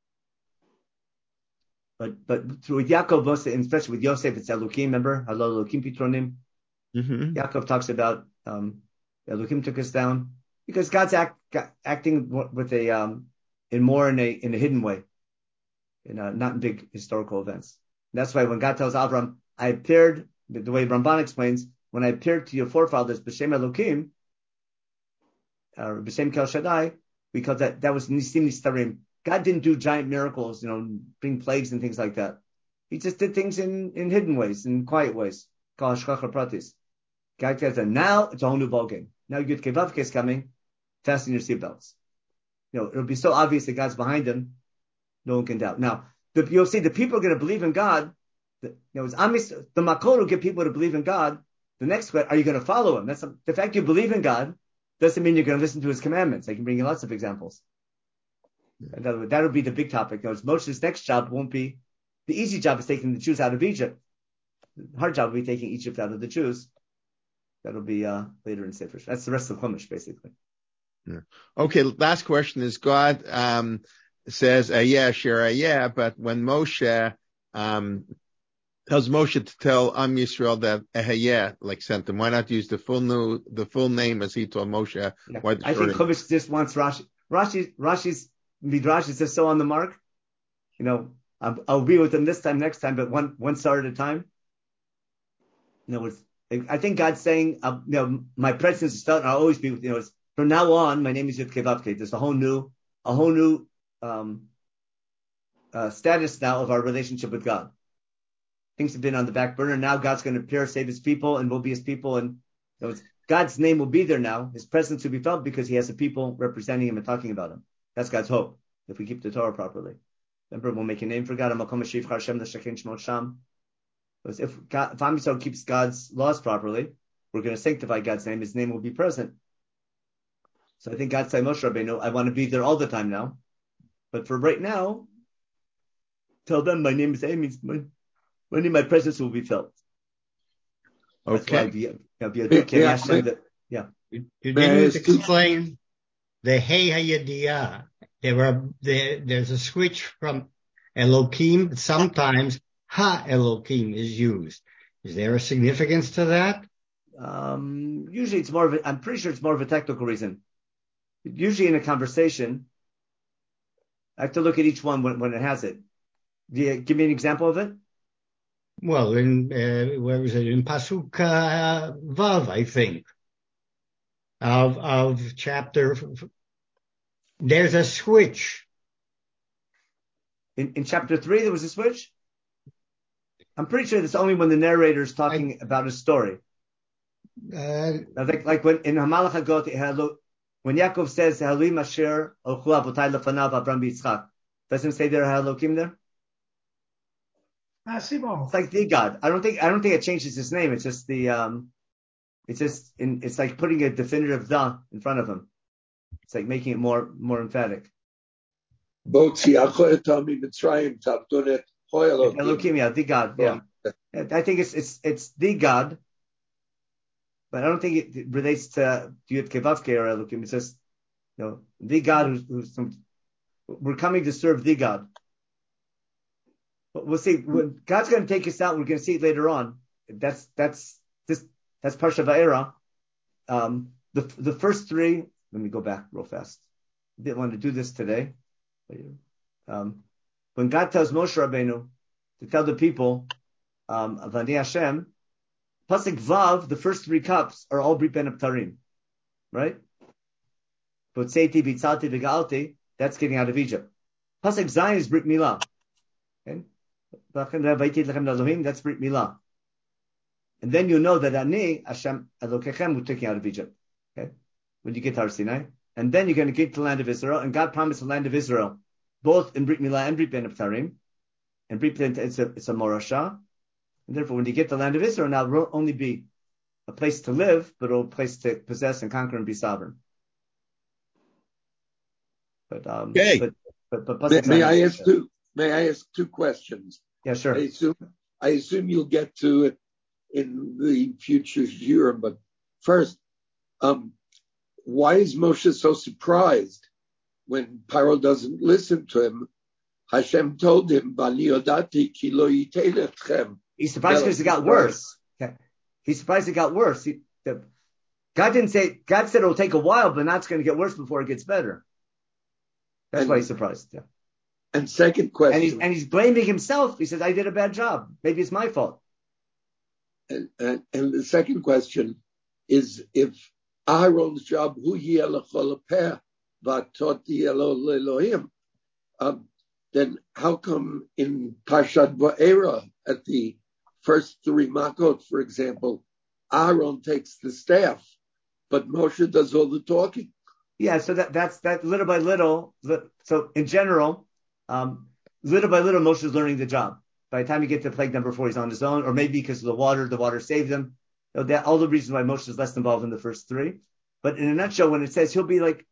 But through Yaakov, especially with Yosef, it's Elohim. Remember, Halal Elohim Pitronim. Mm-hmm. Yaakov talks about Elohim took us down because God's acting with in a hidden way, not in big historical events. And that's why when God tells Avram, I appeared, the way Ramban explains, when I appeared to your forefathers, B'Shem Elohim, or B'Shem Kel Shaddai, because that was Nisim Nistarim. God didn't do giant miracles, bring plagues and things like that. He just did things in hidden ways, in quiet ways. God says, now it's a whole new ballgame. Now Yud Kei Vav Kei is coming. Fasten your seatbelts. It'll be so obvious that God's behind him, no one can doubt. Now, you'll see the people are going to believe in God. The Makor will get people to believe in God. The next question, are you going to follow him? The fact you believe in God doesn't mean you're going to listen to his commandments. I can bring you lots of examples. That'll be the big topic. Moshe's next job won't be, the easy job is taking the Jews out of Egypt. The hard job will be taking Egypt out of the Jews. That'll be later in Sefer. That's the rest of Chumash, basically. Yeah. Okay, last question is God says, yeah, but when Moshe tells Moshe to tell Am Yisrael that sent them, why not use the full name as he told Moshe? Yeah. I think Chumash just wants Rashi's Midrash is just so on the mark. I'll be with them this time, next time, but one star at a time. I think God's saying, my presence is felt, and I'll always be with you. From now on, my name is Yud Kei Vav Kei. There's a whole new status now of our relationship with God. Things have been on the back burner. Now God's going to appear, save his people, and we'll be his people. And God's name will be there now. His presence will be felt because he has a people representing him and talking about him. That's God's hope, if we keep the Torah properly. Remember, we'll make a name for God. If Am Yisrael keeps God's laws properly, we're going to sanctify God's name. His name will be present. So I think God said, Moshe Rabbeinu, I want to be there all the time now. But for right now, tell them my name is Amy. My presence will be felt. Okay. You didn't explain the Hey Hayadiyah. There's a switch from Elohim. Sometimes Ha Elohim is used. Is there a significance to that? Usually it's I'm pretty sure it's more of a technical reason. Usually in a conversation, I have to look at each one when it has it. Do you give me an example of it? Well, where was it? In Pasuk Vav, I think, of chapter. There's a switch. In chapter 3, there was a switch? I'm pretty sure that's only when the narrator is talking about a story. Like when in Hamalach Hagot, when Yaakov says, Elohim Asher Olchu Avotai Lefanav Avram Yitzchak, doesn't it say there Elohim there? It's like the God. I don't think it changes his name. It's just it's like putting a definitive da in front of him. It's like making it more emphatic. Elohim, yeah, the God, yeah. I think it's the God, but I don't think it relates to Yud Kei Vav Kei or Elohim. It's just the God who's we're coming to serve the God. But we'll see. When God's going to take us out, we're going to see it later on. That's that's Parsha Va'era. The first three, let me go back real fast. I didn't want to do this today. When God tells Moshe Rabbeinu to tell the people, Avani Hashem, Pasuk Vav, the first three cups are all Brit Ben Abtarim, right? Botzeiti, Bitzalti, Vigalti, that's getting out of Egypt. Pasuk Zayin is Brit Milah. Okay? That's Brit Milah. And then you know that Ani, Hashem, Elokechem, we're taking out of Egypt. Okay? When you get to Har Sinai. And then you're going to get to the land of Israel, and God promised the land of Israel, both in Brit Milah and Brit Ben Abtarim. And Brit Ben, it's a Morashah. And therefore, when you get to the land of Israel, now it will only be a place to live, but a place to possess and conquer and be sovereign. But okay. But may I ask two questions? Yeah, sure. I assume you'll get to it in the future year, but first, why is Moshe so surprised when Paro doesn't listen to him? Hashem told him, "Bani odati ki lo yitei etchem." He's surprised because it got worse. Okay. He's surprised it got worse. God said it'll take a while, but not it's going to get worse before it gets better. That's why he's surprised. Yeah. And second question. And he's blaming himself. He says, I did a bad job. Maybe it's my fault. And the second question is, if Aaron's job, hu yeh l'chol ha'peh v'atot yeh lo l'Elohim, then how come in Parshat Va'era, at the first three makot, for example, Aaron takes the staff, but Moshe does all the talking? Yeah, so that's little by little. So in general, little by little, Moshe is learning the job. By the time you get to plague number 4, he's on his own, or maybe because of the water saved him. All the reasons why Moshe is less involved in the first 3. But in a nutshell, when it says he'll be like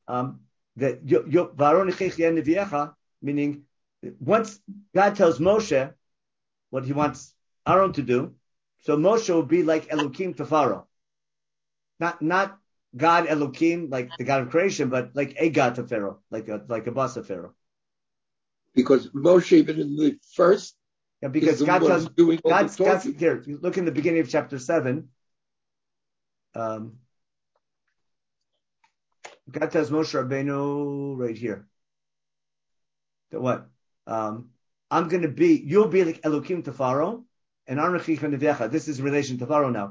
that, meaning once God tells Moshe what he wants Aaron to do, so Moshe will be like Elohim to Pharaoh. Not God Elohim, like the God of creation, but like a God to Pharaoh, like a boss of Pharaoh. Because Moshe, even in the first, because God tells God's here. Look in the beginning of chapter 7. God tells Moshe Rabbeinu right here that what? You'll be like Elohim to Pharaoh, and this is in relation to Pharaoh now.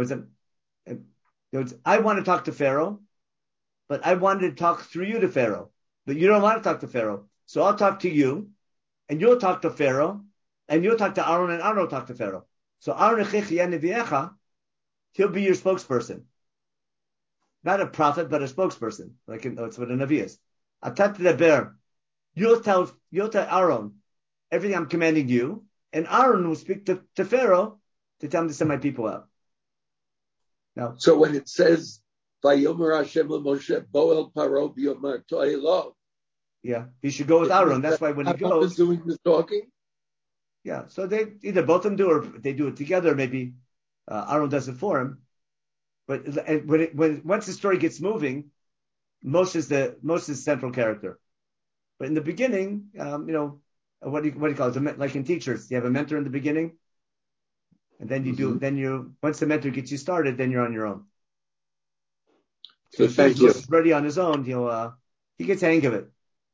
I want to talk to Pharaoh, but I wanted to talk through you to Pharaoh, but you don't want to talk to Pharaoh. So I'll talk to you, and you'll talk to Pharaoh, and you'll talk to Aaron, and Aaron will talk to Pharaoh. So Aaron, he'll be your spokesperson. Not a prophet, but a spokesperson. That's what a Navi is. Atat leber. You'll tell Aaron everything I'm commanding you, and Aaron will speak to Pharaoh to tell him to send my people out. Now, so when it says Vayomer Hashem Moshe Boel Paro B'Yomer To'elo, yeah, he should go with Aaron. That's why when he goes, is doing the talking. Yeah, so they either both of them do, or they do it together. Maybe Aaron does it for him. But once the story gets moving, Moshe's the central character. But in the beginning, what do you call it? Like in teachers, you have a mentor in the beginning, and then once the mentor gets you started, then you're on your own. So as soon as Moshe's ready on his own, he gets the hang of it.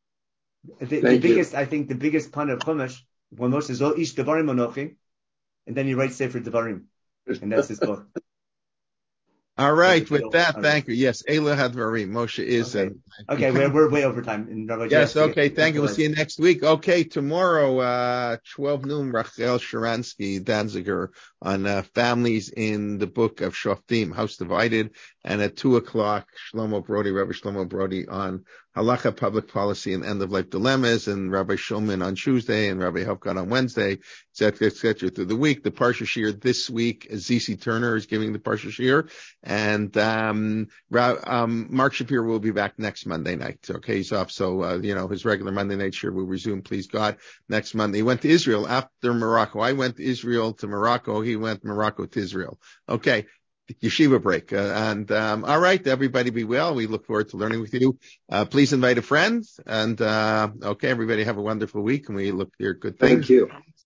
I think the biggest pun of Chumash, when Moshe says, Ish Devarim Anochi, and then he writes Sefer Devarim, and that's his book. All right, with that, thank you. Yes, Eila Hadvarim, Moshe is. Okay, we're way over time. Yes, okay, thank you. We'll see you next week. Okay, tomorrow, 12 noon, Rachel Sharansky, Danziger, on families in the book of Shoftim, House Divided, and at 2 o'clock, Rabbi Shlomo Brody on Halacha, Public Policy, and End-of-Life Dilemmas, and Rabbi Shulman on Tuesday, and Rabbi Hofgad on Wednesday, et cetera, through the week. The Parsha Shir this week, ZC Turner is giving the Parsha Shir, and Mark Shapiro will be back next Monday night. Okay, he's off, so his regular Monday night Shir will resume, please God, next Monday. He went to Israel after Morocco. I went to Israel to Morocco. He went Morocco to Israel. Okay. Yeshiva break. All right, everybody be well. We look forward to learning with you. Please invite a friend. And, okay, everybody have a wonderful week, and we look here. Good things. Thank you.